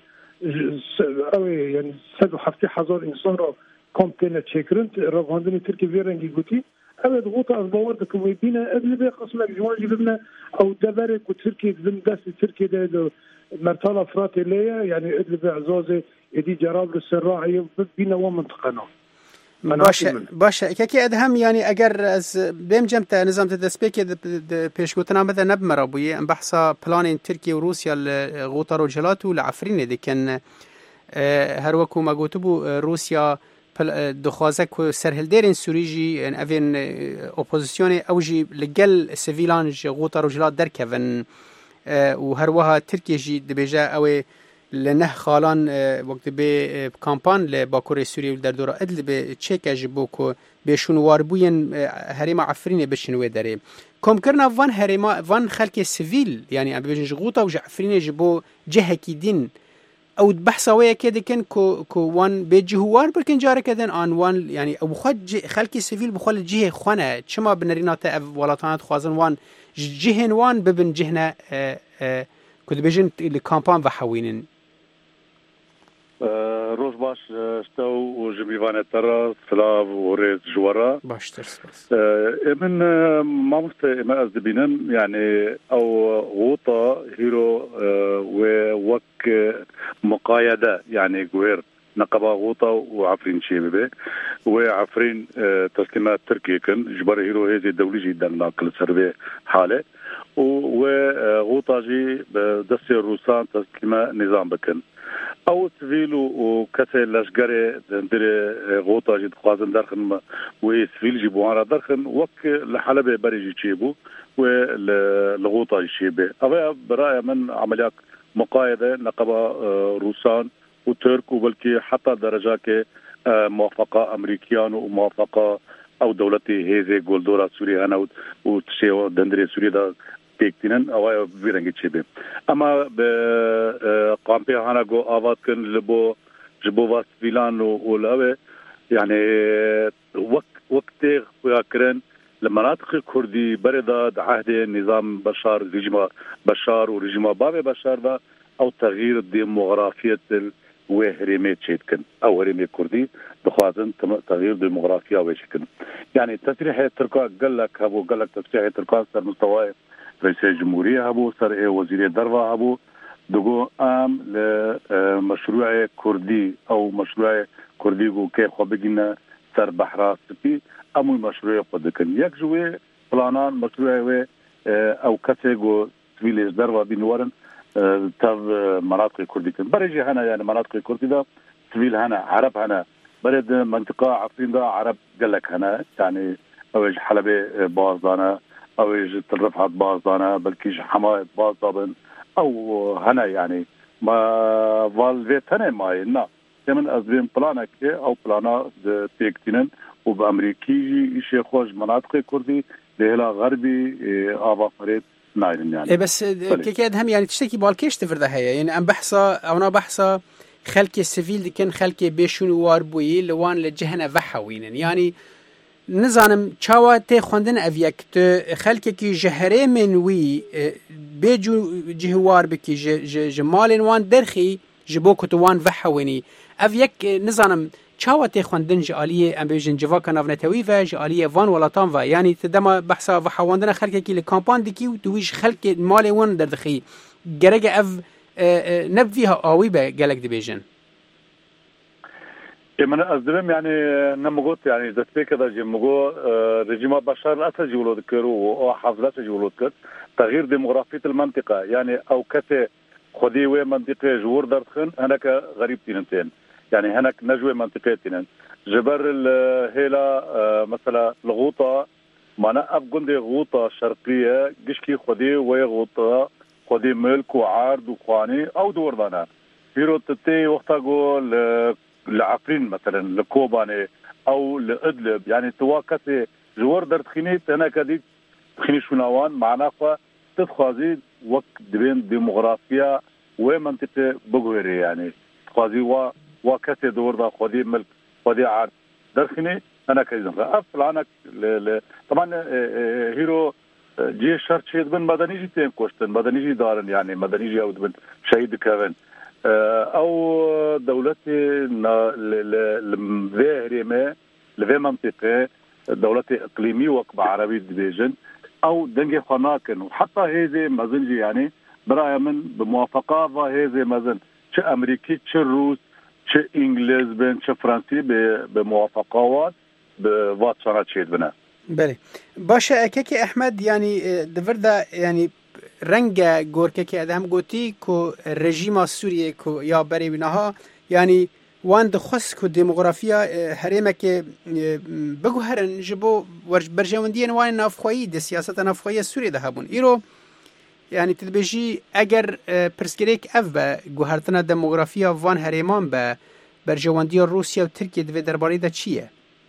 اوي يعني سد حفتي حزار انسان رو كومبتنا تشيكرنت رافاندني تركي فيرنجي قوتي أبد غوطة أصبور دكم ويبينا قبل بيا قسمك جوان جبنا أو دبرك وتركي ضمن داس تركي ده مرتالة فراتي ليا يعني قبل بيا عزازي يدي جراب للسراعي بينا ومنطقنا باشه باشه كي ادهم يعني اگر از بهم جمت نظام تدسبيك بيشكوتنا مثلا نبمر ابوي ام بحثا بلان تركيا وروسيا الغوطة روجلات والعفرين دي كان هر وكو ما قوتبو روسيا دخوازه که سرهلدرین سوریجی ان اوین اپوزیسیون اوجی لگل سیویلان جی غوطه روجلات درکون و هر وها ترکیه جی دبیجه اوی لنه خالان وقت به کامپان لباکور سوریه در دوره ادل به چیکه جبو که بهشون واربوین هریم عفرین بشنوه داره کم کرنا وان هریم وان خلق سیویل یعنی بهجن غوطه و عفرین جبو جهه کی دین او بحثا ويا كده كان كو كو وان بيجهوار بركن جاره كدن ان وان يعني او خد خلقي سيفيل بخل جهه خونه چما بنرينات ولاتانات خوازن وان جهن وان ببن جهنا كود بيجن الكامبان وحوينن روز باش استو وجبيفان ترى سلاف وريز جوارا باش ترس من ما مست ما ازبينن يعني او غوطه هيرو ووك مقايده يعني غير نقبه غوطه وعفرين شيبه وعفرين تسليمات تركيا كان جبر هيرو هذه الدولي جدا ناقل سربي حاله وغوطه جي دستي الروسان تسليمه نظام بكن او سفيل وكسر لشجره دندره غوطه جد خوازن درخن وسفيل جيبوها درخن وك لحلبه بريجي تشيبو والغوطه يشيبه ابا براي من عمليات مقايده نقبه روسان وترك وبلكي حتى درجه كه موافقه امريكيان وموافقه او دولتي هيزه جولدورا سوريا انا وتشيو دندره سوريا دا تكتينن او بيرنجي تشيبه اما بقامبي هانا جو آوات كن لبو جبو واس فيلان ولاوه يعني وقت وقت وياكرن المناطق الكردي برداد عهد نظام بشار رجيم بشار ورجيم باب بشار دا او تغییر دموغرافیت و هرمه چیدکن او هرمه کردی دخوازن تغییر دموغرافیا وشکن يعني تصريح تركا قال لك ابو قال لك تصريح تركا سر مستوى رئيس الجمهوريه ابو سر وزير الدروا ابو دغو ام لمشروع كردي او مشروع كردي جو كي خو بگينا سر بحرا سپي امو مشروع قدكن يك جوي بلانان مشروع او كاتيجو سويل دروا بنورن تاv مناطق كردي برجي هنا يعني مناطق كردي ده سويل هنا عرب هنا برد منطقة عفرين ده عرب قال لك هنا يعني اوج حلبة بازدانة اوج ترفعت بازدانة بلكيش حماية بازدابن او هنا يعني ما والفيت هنا ما ينا كمان ازبين بلانك او بلانا تيكتينن وبامريكي شيء خوش مناطق كردي لهلا غربي ابا فريد نايرن يعني إيه بس كيكاد هم يعني تشتكي بالكيش تفرده هي يعني ام بحثا او انا بحثا خلق السفيل دي كان خلق بيشون واربوي لوان لجهنا وحوينن يعني نظام چاوا ته خوندن اویک ته خلق کی جهره من وی بيجو جهوار بکی جمال وان درخي جبو كتوان وحويني اویک نظام چاوا ته خوندن جالیه ام بيجن جوا کناونتوی و جالیه وان ولاتان و يعني تدما بحثا وحوندن خلق کی لکامپان دکی و دویش خلق مال وان دردخي گرگ اف نبفيها قويبه قالك دي بيجن من أصدرم يعني نمغوت يعني دستي كذا جمغو رجيم بشار لا تجولو ذكروا أو حافظات تجولو ذكر تغيير ديموغرافية المنطقة يعني أو كته خديوة منطقة جور درخن هناك غريب تينتين يعني هناك نجوى منطقتين جبر الهيلا مثلا الغوطة معنا أبغون دي غوطة شرقية جشكي خدي ويغوطة خدي ملك وعارض وخواني أو دوردانا هيرو تتي وقتا قول لعفرين مثلا لكوباني أو لإدلب يعني تواكتي جوار درتخينيت أنا كديك تخيني شنوان معنا فا تتخازي وقت دبين ديموغرافيا ومنطقة بغويري يعني تخازي وا واكتي دوردا خدي ملك خدي عارض درخيني أنا كديك أفل عنك طبعا هيرو جي شرط شهيد بن مدنيجي تين كوشتن مدنيجي دارن يعني مدنيجي او بن شهيد كافن او دولتي لفي ما لفي منطقه دولتي اقليمي وقب عربي ديفيجن او دنجي خناكن وحتى هذه مازنجي يعني براي من بموافقه هذه مازن ش امريكي ش روس ش انجليز بن ش فرنسي بموافقات بواتساب شهيد بنا بله باشه اکه احمد يعني دفردا يعني رنگ گورکه که ادم گوتی کو رژیم سوریه کو یا بری بناها يعني وان دخص کو ديموغرافيا هرمه که بگو هرن جبو برجوندین وان نافخویی د سیاست نافخویی سوریه ده هبون ایرو يعني تدبجي اگر پرسکریک اف با گوهرتنا ديموغرافيا وان هرمان با برجوندی روسیه و ترکیه د درباره ده چیه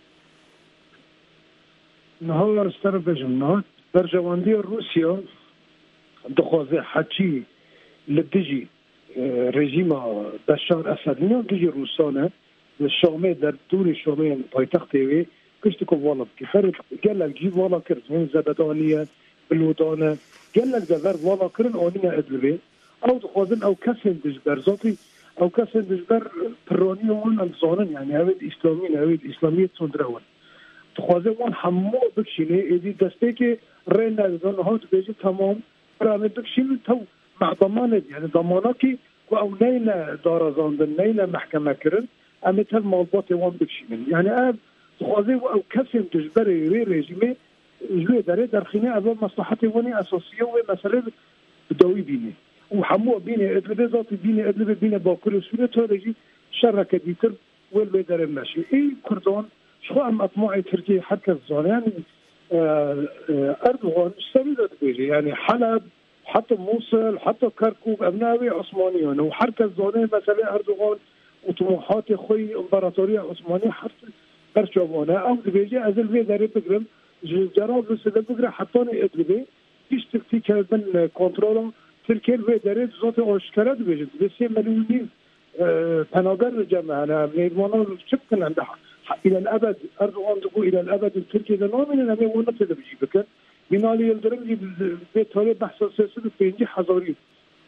نهار استر بجم نه برجواندی روسیا دخوازه حچی لدجی رژیم بشار اسد نه دجی روسانه الشامه در دور شامه پایتخت وی کشت کو والا کی فرق قال جی والا کرد من زبدانیه بلودانه قال زبر والا کرن اونیه ادلبی او دخوازن او کسن دجبر ذاتی او کسن دجبر پرانی اون انسانن يعني هوید اسلامی هوید اسلامیت سندرون تخوازه وان همو بکشینه ایدی دسته که ری نزدان ها تو بیجی تمام برامه بکشینه تو مع ضمانه يعني ضمانه که و او نیل دارزاندن نیل محکمه کرن اما تر مالبات وان بکشینه يعني اب تخوازه و او کسی تجبره ری رژیمه جوی داره در خینه اول مصلحت وانی اساسیه و مسئله بدوی بینه و همو بینه ادلبه ذاتی بینه ادلبه بینه باکر سوره تا رژی شرکه دیتر ول بیداره ماشی ای کردان شو ام اطماع تركيا حتى الزون يعني اردوغان استبدت بيجي يعني حلب حتى موصل حتى كركوك ابناوي عثمانيون وحركه الزون مثلا اردوغان وطموحات خوي امبراطوريه عثمانيه حتى برشوانه او بيجي ازل في داري بقرم جراب لسه بقرا حطوني ادلبي ايش تكتيك من كنترول تركيا في داري ذات اشكره بيجي بس مليونين بنادر جمع انا ميدوانا شكل عندها الى الابد اردوغان تقول الى الابد تركيا نومن انا ما ونت بيجي بك بنالي يلدرم دي بيت هوري بحث سياسي بينجي حضاري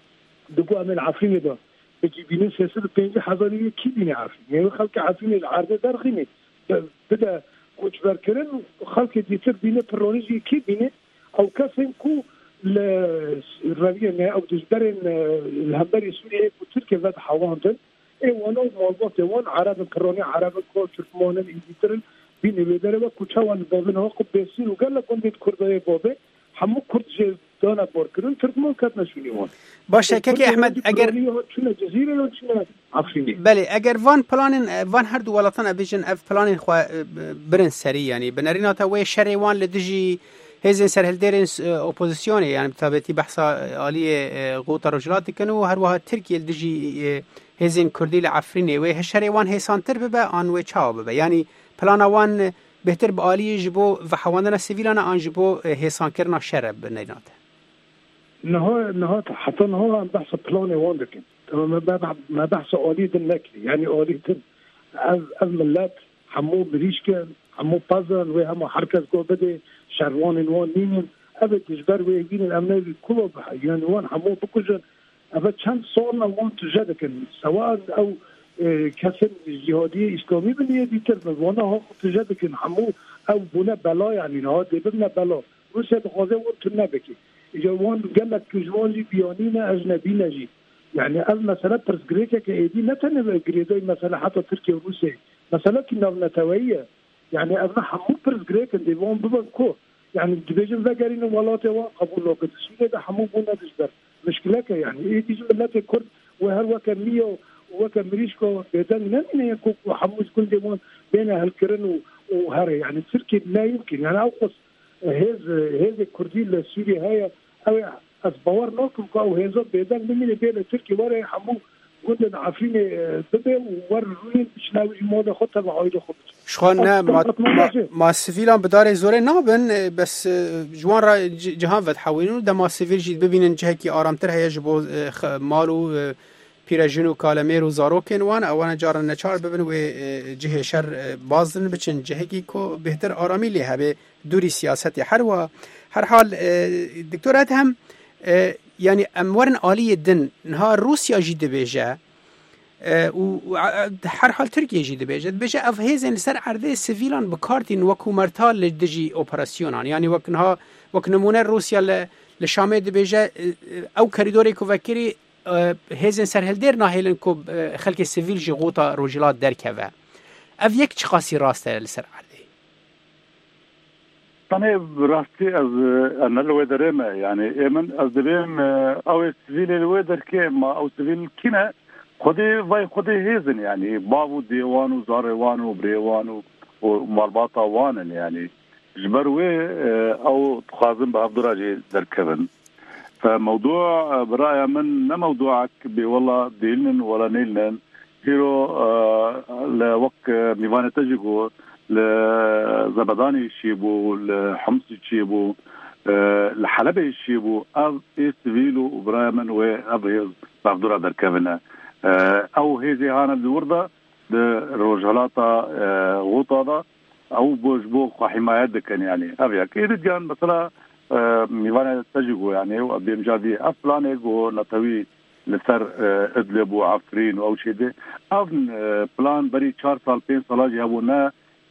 دقوا من عفرين ده بيجي بيني سياسة بينجي حضاري كي بيني عفرين يعني خلق عفرين العرض درخيني بدا كوش بركرن خلق ديتر بيني برونيجي كي بيني أو كاسين كو الربيع أو تجبرن الهمبري سوريا وتركيا ذات حواندن إيه وانا موضوع وان عرب كروني عرب كل تركمان الإنجلترا بيني بدروا كوشوان بابن هو قبيسين وقال لك كنت كرداي بابه همو کرد جه دانا بار کردن ترکمان کات نشونی وان باشه که احمد اگر چونه جزیره یا چونه عفرینی بله اگر وان پلان وان هر دو ولاتان ابیجن اف پلان خو برن سری یعنی بنرینا تا وی شری وان لدجی هزین سر هلدرن اپوزیسیونی یعنی بتابتی بحث عالی قوت رجلات کنو هر وها ترکیه لدجی هزین کردی لعفرینی و شری وان هسانتر ببه آن و چاو ببه یعنی پلان وان بهتر به عالی جبو و حواندن سیویلان آن جبو حسان کرنا شرب نیناته نه نه حتی نه هم بحث پلان وان دکن ما بحث عالی دن نکری یعنی عالی دن از از ملت همو بریش کن همو پازن و همو حرکت کو بده شروان وان نینن ابد تجبر و یگین الامنی کلو بح یعنی وان همو بکجن ابد چند سال وان تجد کن سواء او کسب جهادی اسلامی بنیه دیتر بوانا ها تجد کن همو او بونه بلا یعنی نه دی ببنه بلا روسیه بخوازه وان تو نبکی اجا وان گلک کجوانجی بیانین اجنبی نجی یعنی از مثلا پرسگریکه که ایدی نتنه بگریدای مثلا حتی ترکیه و روسیه مثلا که نو نتویه یعنی از همو پرسگریکن دی وان ببن کو یعنی دیجن وگرین ولاته وان قبول لوکت سویه ده همو بونه دجبر مشکله که یعنی ایدی ملت کرد و هر وکر میو وكان مريشكو بدن نمنا يكون حموز كل ديوان بين هالكرن وهري يعني تركي لا يمكن يعني اوقص هز هز الكردي السوري هاي او اصبور نوكم او هزو بدن من بين تركي ورا حمو قلنا عارفين بده وروني مش ناوي موضه خطه وعايده خطه شخوان ما ما السفيلان بدار زوري نابن بس جوان را جهان ود حوينو ده ما السفيل جيد ببينن جهكي آرامتر هيا جبو مالو پیرژن و کالمیر و زاروکن وان اوان جارن نچار ببن و جهه شر بازن بچن جهه کی کو بهتر آرامی له به دوری سیاست هر و هر حال دکتورات هم یعنی امورن عالی دن نها روسیا جید بیجه و هر حال ترکیه جید بیجه بیجه اف هیزن سر عرضه سیویلان بکارتین وکو مرتال لدجی اپراسیونان یعنی وکنها وک نمونه روسیا لشام بیجه او کریدوری کو وکری هزن سرهلدر ناهیلن کو خلک سیویل جی غوطا روجلات درکوه اف یک چقاسی راسته لسر عرضی طبعا راستی از انالوی درمه یعنی ایمن از درم او سیویل الوی درکه ما او سیویل کنه خودی وای خودی هزن یعنی بابو دیوان و زاروان و بریوان و مرباطا وانن یعنی جبروی او تخازن به افدراجی درکون فموضوع برأي من ما موضوعك بوالله ديلن ولا نيلن هيرو آه لوق ميفان تجيبو لزبداني يشيبو لحمص يشيبو آه لحلبة يشيبو أو إستفيلو وبرأي من وأبيض بقدر دركبنا آه أو هذه هانا الوردة الرجالات آه غوطة أو بوجبو حمايات دكان يعني أبيك يريد كان مثلا میوان تجگو یعنی و بیمجادی افلانه گو نتوی لسر ادلب و عفرین و او شده افن پلان بری چهار سال پنج سال جه ابو نه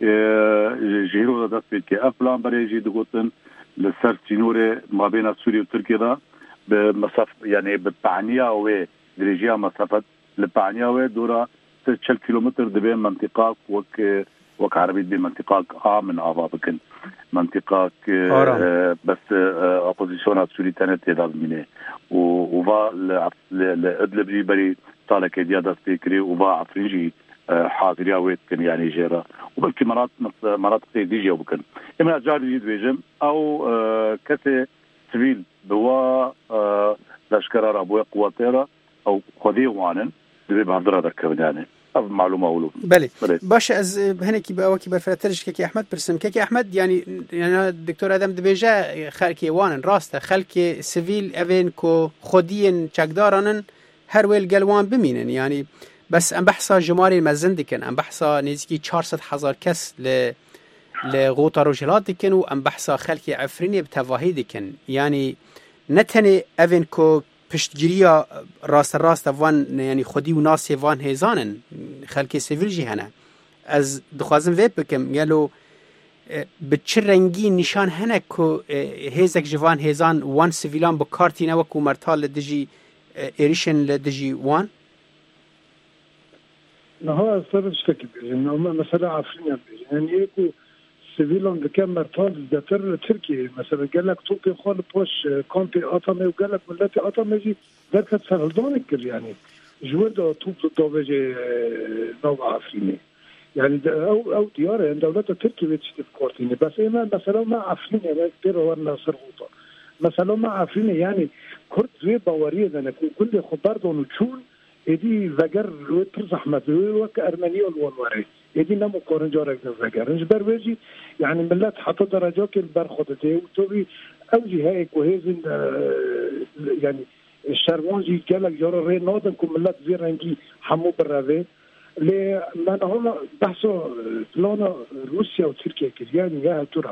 جهیرو دست بید که افلان بری جید گوتن لسر سینور ما بین سوریه و ترکیه دا به مسافه یعنی به پعنیا و درجه مسافت لپعنیا و دورا چهل کیلومتر دبی منطقه وک وك عربي بمنطقة آمن آبا بكن منطقة بس أوبوزيسيونات سوري تانت تداد منه وفا لأدلب جي بري طالك ديادة فكري وفا عفريجي حاضريا ويت كن يعني جيرا وبلكي مرات مناطق ديجي وبكن إما جاري جيد بيجم أو كسي سبيل بوا لشكرار أبوي قواتيرا أو خذيه وانن دبي بهدرا دركب يعني معلومه اولو بله باشه از هنکی با وکی برفرترش که احمد پرسم که احمد یعنی یعنی دکتر ادم دبیجه خلکی وانن راسته خلک سیویل اوین کو خودین چکدارانن هر ویل گلوان بمینن یعنی بس ام بحثا جماری مزن دکن ام بحثا نزدیکی چهارصد هزار کس ل لغوطا روجلات دکن و ام بحثا خلکی عفرینی بتواهی دکن یعنی نتنه اوین کو پشتگیریا راست راست وان یعنی خودی و ناسی وان هیزانن خلک سیویل جی هنه از دخوازم ویب بکم یالو به چه رنگی نشان هنه که هیزک جوان هیزان وان سیویلان با کارتی نوکو مرتال لدجی ایریشن لدجی وان نها أصلاً اشتكي بيجي مثلا عفرين بيجي يعني يكو سيفيلون بكم مرتال دتر تركيا مثلا قال لك توكي خال بوش كونتي أطمي وقال لك ملتي أطمي جي ذاك سهلدون كل يعني جوده توب توبجي نوع عفريني يعني أو أو ديار يعني دولة تركيا بتشتف كورتيني بس إما مثلا ما عفرين يعني كتير ولا سرقوطة مثلا ما عفرين يعني كرت زي باورية أنا كل خبر دون وشون يدي فجر وتر زحمة وك أرمنيا والوالوري يدي نمو كورنجارك فجر إنش بروجي يعني ملات حتى درجات البرخدته وتبي أوجي هيك وهزن يعني الشرمانجي قالك جرى ري نادم كم ملات زيرانجي حمو براوي لما هنا بحثوا بلانا روسيا وتركيا يعني يا ترى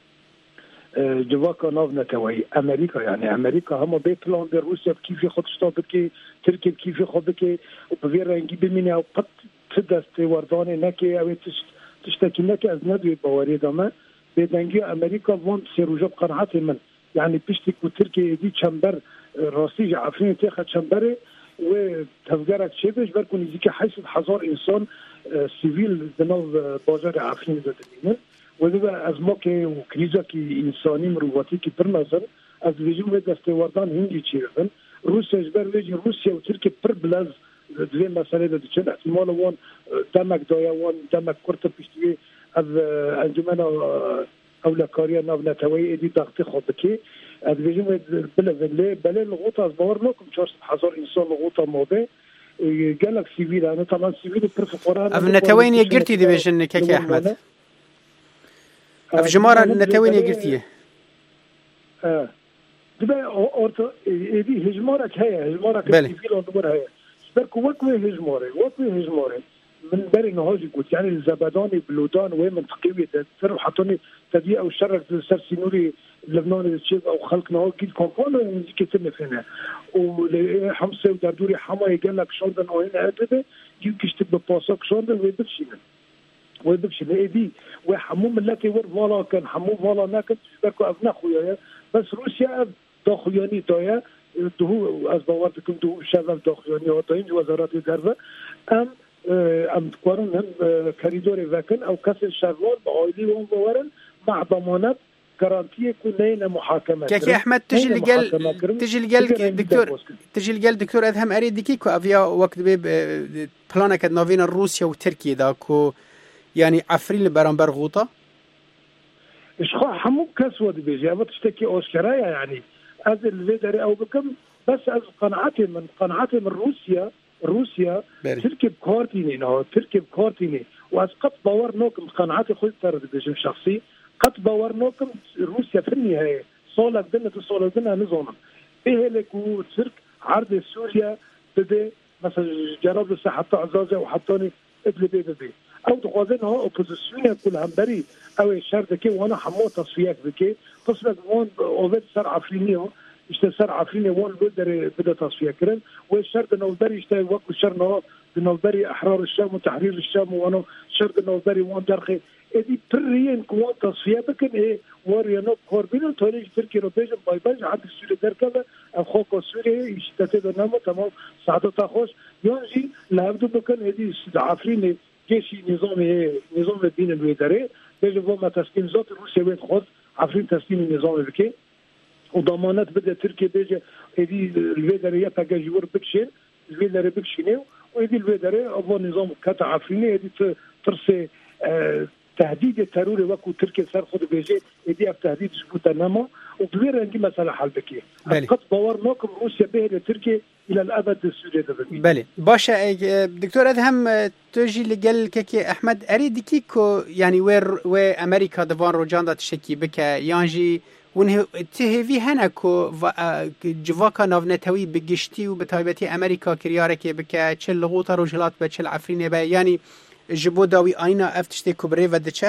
جواكا ناف نتوي امريكا يعني امريكا هم بي بلان دي روسيا كيف ياخذ شطابك تركيا كيف ياخذك وبغير نجيب مني او قد تدست ورداني نكي او تشتكي لك از ندوي بواري دما بدنجي امريكا فون سيروجا بقناعتي من يعني بيشتك وتركيا دي تشمبر راسي عارفين تاخذ تشمبري وتفجرك شبش بركون يجيك حيث حزار انسان سيفيل دنو بازار عارفين زدنين وذا أزماكي وكريزاكي إنساني مرواتي كي برنازن از ویژن و دستوردان هنگی چیرن روسیا جبر ویژن روسیا و ترکیه پر بلاز دوی مسئله ده چند احتمال وان دمک دایا وان دمک کرت پیشتوی از انجمن اولکاریا ناو نتوایی ایدی داختی خواب بکی از ویژن و بله بله بله لغوطه از باور نکم چهارصد هزار انسان لغوطه ماده قالك سيفيل انا طبعا سيفيل برف قران اف نتوين يقرتي دي بيشن كيكي احمد اف جمارة نتوين يقرتي اه دبا اورتو ايدي هجمارك هي هجمارك سيفيل اندمر هي برك وكوي هجماري وكوي هجماري من بري نهاجي قلت يعني الزبداني بلودان وين منطقيه تسر حطوني تدي او شرك سر سينوري لبنان الشيب او خلقنا هو كيد كومبون كتبنا فينا وحمصه ودردوري حما قال لك شوندن وين عدده يمكن تبقى باسك شوندن ويبشينا ويبشينا ايدي وحموم التي ور فوالا كان حموم فوالا ناكن بركو ابنا خويا بس روسيا داخلياني تايا دهو از باورتكم دهو شباب داخلياني وطاين وزارات الدربه ام ام تقارن هم كاريدور وكن او كسر شروال بعائلي وهم باورن مع ضمانات كرانتيه كلنا محاكمه كيكي احمد تجي اللي قال تجي اللي قال دكتور تجي اللي قال دكتور ادهم اريد ديكي كو افيا وقت بي بلانك نافين روسيا وتركيا داكو يعني عفرين برامبر غوطه ايش خا حمو كسود بيجي ابى تشتكي اوسكرايا يعني از الليدر او بكم بس از قناعتي من قناعتي من روسيا روسيا تركب كارتيني نو تركب كارتيني واز قد باور نوكم قناعتي خذ ترد بيجي شخصي قد باورناكم روسيا في النهاية صالة دنا تصالة دنا نظاما إيه لك وترك عرض سوريا بدي مثلا جرب لسه حتى عزازة وحطاني إدلي بي بدي أو تقوزين هو أوبوزيسيونيا كل همبري أو الشر ذكي وأنا حمو تصفيات ذكي تصفيات وان أوفيت سر عفرينيو يشتى سر عفريني وان بدر بدا تصفية كرن والشر ده نوبري يشتى وقت الشر نو نوبري أحرار الشام وتحرير الشام وأنا شر ده نوبري وان درخي ادي بريين كوان تصفيه بكن ايه وريانو كوربينو توليج تركي روبيجن باي باي عند السوري دركبه اخوكو سوري يشتتي نامو تمام سعادة خوش يونجي لابدو بكن ادي عفرين جيشي نظامي نظام الدين الويداري بيجي فما تسكين ذات روسيا بيت خود عفرين تسكين النظام بكي وضمانات بدا تركيا بيجي ادي الويداري يبقى جيور بكشين الويداري بكشينيو وادي الويداري ابو نظام كتا عفريني ادي ترسي اه تهديد التروري وكو تركيا صار خد بيجي يدي اف تهديد جبوت نما وكبير عندي مساله حل بكي قد باورناكم روسيا به لتركيا الى الابد السوري دبي بله باشا دكتور ادهم تجي لقال كيكي احمد اريد كيكو يعني وير و امريكا دفان روجاندا تشكي بك يانجي ونه تهوي هناكو جواكا نافنتوي بگشتي وبتايبتي امريكا كريارك بك چل لغوطه روجلات بچل عفرين با يعني جبو داوي اينا افتشتي كبري ودچه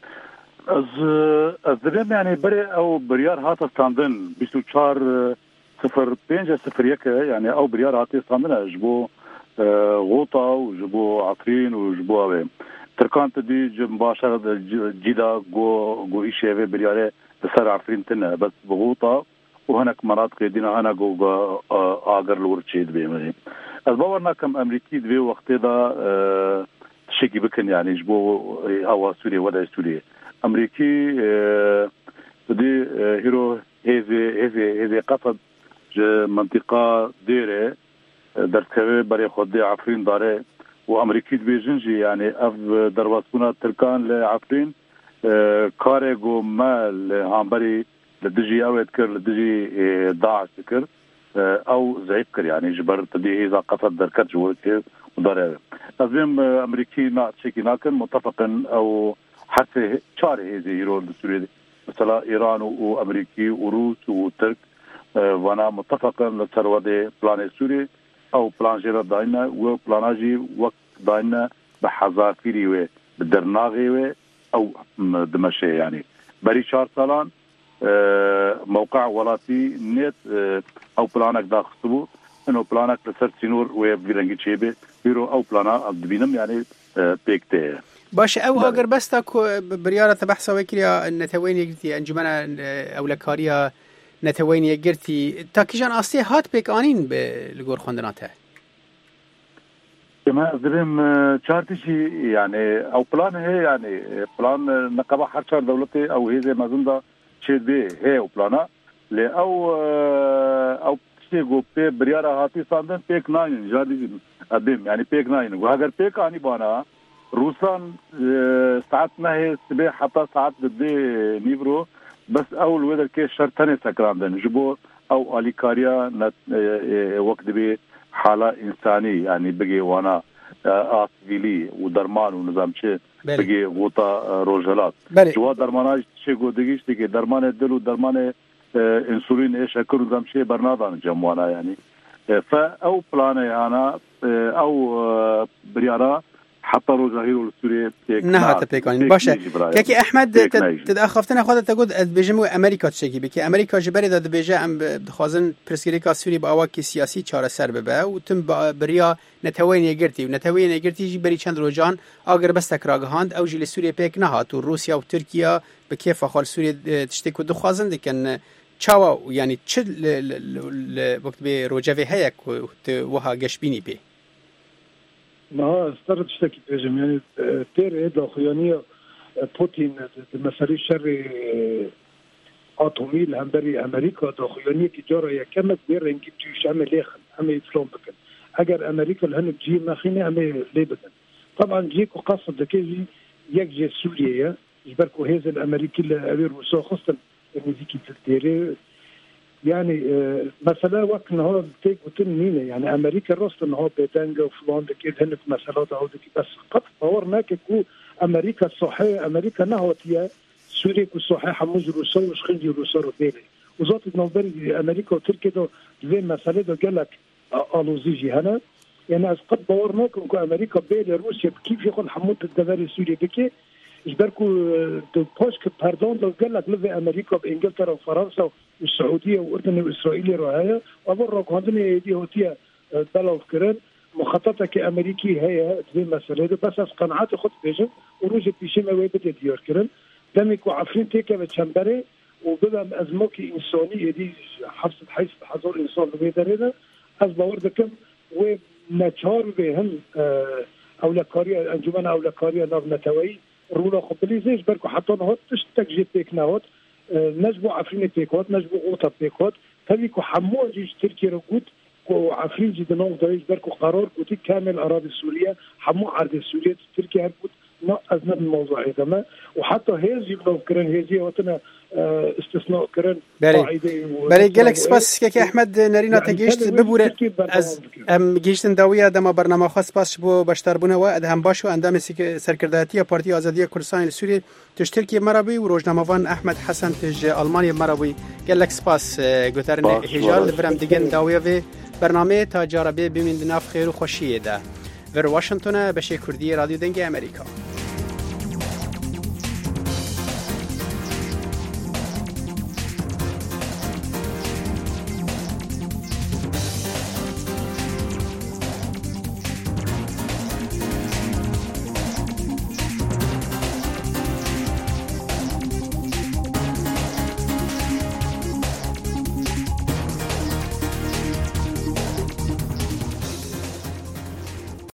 از از درم يعني بري او بريار هات استاندن بیست و چهار صفر پنج صفر یک يعني او بريار هاتي صامنا جبو غوطة وجبو عفرين وجبو اوه تركان تدي مباشرة جيدا جو جو إيشيفي برياري بسر عفرين تنا بس بغوطة وهناك مناطق دينا هنا جو آجر لورتشيد بيمني الباورنا كم أمريكي دبي وقت دا شيكي بكن يعني جبو هوا سوريا ودا سوريا أمريكي تدي هيرو هذي هذي هذي قصد منطقة ديرة دركبه بري خدي عفرين داره وامريكي بيجنجي يعني اف درواسونا تركان لعفرين كاريغو مال هامبري لدجي اويد كر لدجي داعش كر او زعيب كر يعني جبر تدي اذا قصد دركت جوته وداره لازم امريكي نا تشيكي ناكن متفقا او حتى شاري هذه يرول سوريا مثلا ايران وامريكي وروس وترك وانا متفقا لثروه بلان سوري او بلان جيرا داينا و بلاناجي وقت داينا بحذافيري و بدرناغي و او دمشق يعني بري شهر سالان موقع ولاتي نت او بلانك داخسبو انه بلانك لسر سينور و بيرنجي تشيبه بيرو او بلانا دبينم يعني بيكته باش او اگر بس تاكو برياره بحث وكريا نتوين يجتي انجمنا اولكاريا نتوين يجرتي تاكيجان اصلي هات بيك انين بالغور خوندناته كما زرم تشارتشي يعني او بلان هي يعني بلان نقابه حرشار دولتي او هي زي ما زندا تشيد بي هي او بلانا ل او او شي جو بي برياره هاتي ساندن بيك ناين جادي ادم يعني بيك ناين واگر بيك اني بانا روسان ساعتنا هي الصبح حتى ساعات بدي نيفرو بس اول وذا كيس شرطني سكراندن جبو او اليكاريا وقت بي حاله انساني يعني بقي وانا اسفيلي ودرمان ونظام شيء بقي غوطه روجلات جوا درماناج شي گودگیش دیگه درمان دل و درمان انسولين ايش اكر نظام شيء برنادان جموانا يعني فاو بلاني انا او بريارا حتى روزاهيرو السوري نهات بيكانين باشا كي احمد تداخفتنا خودت تقول بجمو امريكا تشكي بك امريكا جبري داد بيجا ام بخوازن برسكريكا سوري باواكي سياسي چاره سر ببا وتم بريا نتوين يگرتي ونتوين يگرتي جبري چند روجان اگر بس تکراگهاند او جيل سوريا بيك نهات وروسيا وتركيا بكيف خال سوريا تشتكو دخوازن دكن چاوا يعني چ وقت به روجاوي هيك وها گشبيني بي ما استرد تشتكي بيجم يعني تير إيدا خيانية بوتين مساري شر أطومي لهمبري أمريكا دا خيانية تجارة يكمل بير نجيب تيوش عمل ليخن عمل إسلام بكن أجر أمريكا لهن بجي ماخيني عمل ليه بكن طبعا جيكو قصد دكيجي يكجي سوريا يبركو هذا الأمريكي اللي أبير وصا خاصة المزيكي تلتيري يعني مثلا وقت نهار تيك وتنمينة يعني أمريكا رأس نهار بيتانجا وفلان دكيد هنك مسألة دهودكي بس قط فورناك كو أمريكا الصحية أمريكا نهوتيا سوريا كو صحية حموز روسا وشخنجي روسا وبيلي وزات نوبري أمريكا وتركيا دو زي مسألة دو قالك ألوزيجي هنا يعني قد فورناك كو أمريكا بيلي روسيا كيف يكون حمود الدفاري سوريا بكي يجبركو دو بوشك باردون لو قال لك لفي امريكا بانجلترا وفرنسا والسعوديه واردن واسرائيل رهايه وبرك عندنا دي هوتيا بلو فكرن مخططه كامريكي هي زي مساله بس قناعات خد بيجن وروج بيشما ويبت ديار كرن دمك وعفرين تيكا بتشمبري وبدا ازموكي انسانيه دي حفظ حيث حضور انسان بيدرنا از باوردكم وناتشار بهم اولكاريا انجمن اولكاريا ناف نتوي رولا خبلي زيش بركو حتى نهوت تشتك جي بيك نهوت نجبو عفرين بيكوت نجبو غوطة بيكوت تبيكو حمو جيش تركي رقود وعفرين جي دنوف دايش بركو قرار كوتي كامل أراضي السورية حمو عرض السورية تركي هركوت نقزنا الموضوع هذا وحتى هيزي بلو كرن هيزي وطنا استثناء كرن قاعدة بري قالك سباس كي أحمد نارينا تجيشت ببورة از ام جيشتن داوية دما برنامج خاص باش بو باشتربونه و هم باشو اندام سرکرداتی پارتی آزادی کردستان السوری تشترکی مرابی و روزنامه‌وان احمد حسن تج آلمانی مرابی قالك سپاس گوترن هجال برام دیگن داویه و برنامه تا جاربه بمین ناف خیر و خوشیه ده ور واشنطن بشه کردی رادیو دنگ امریکا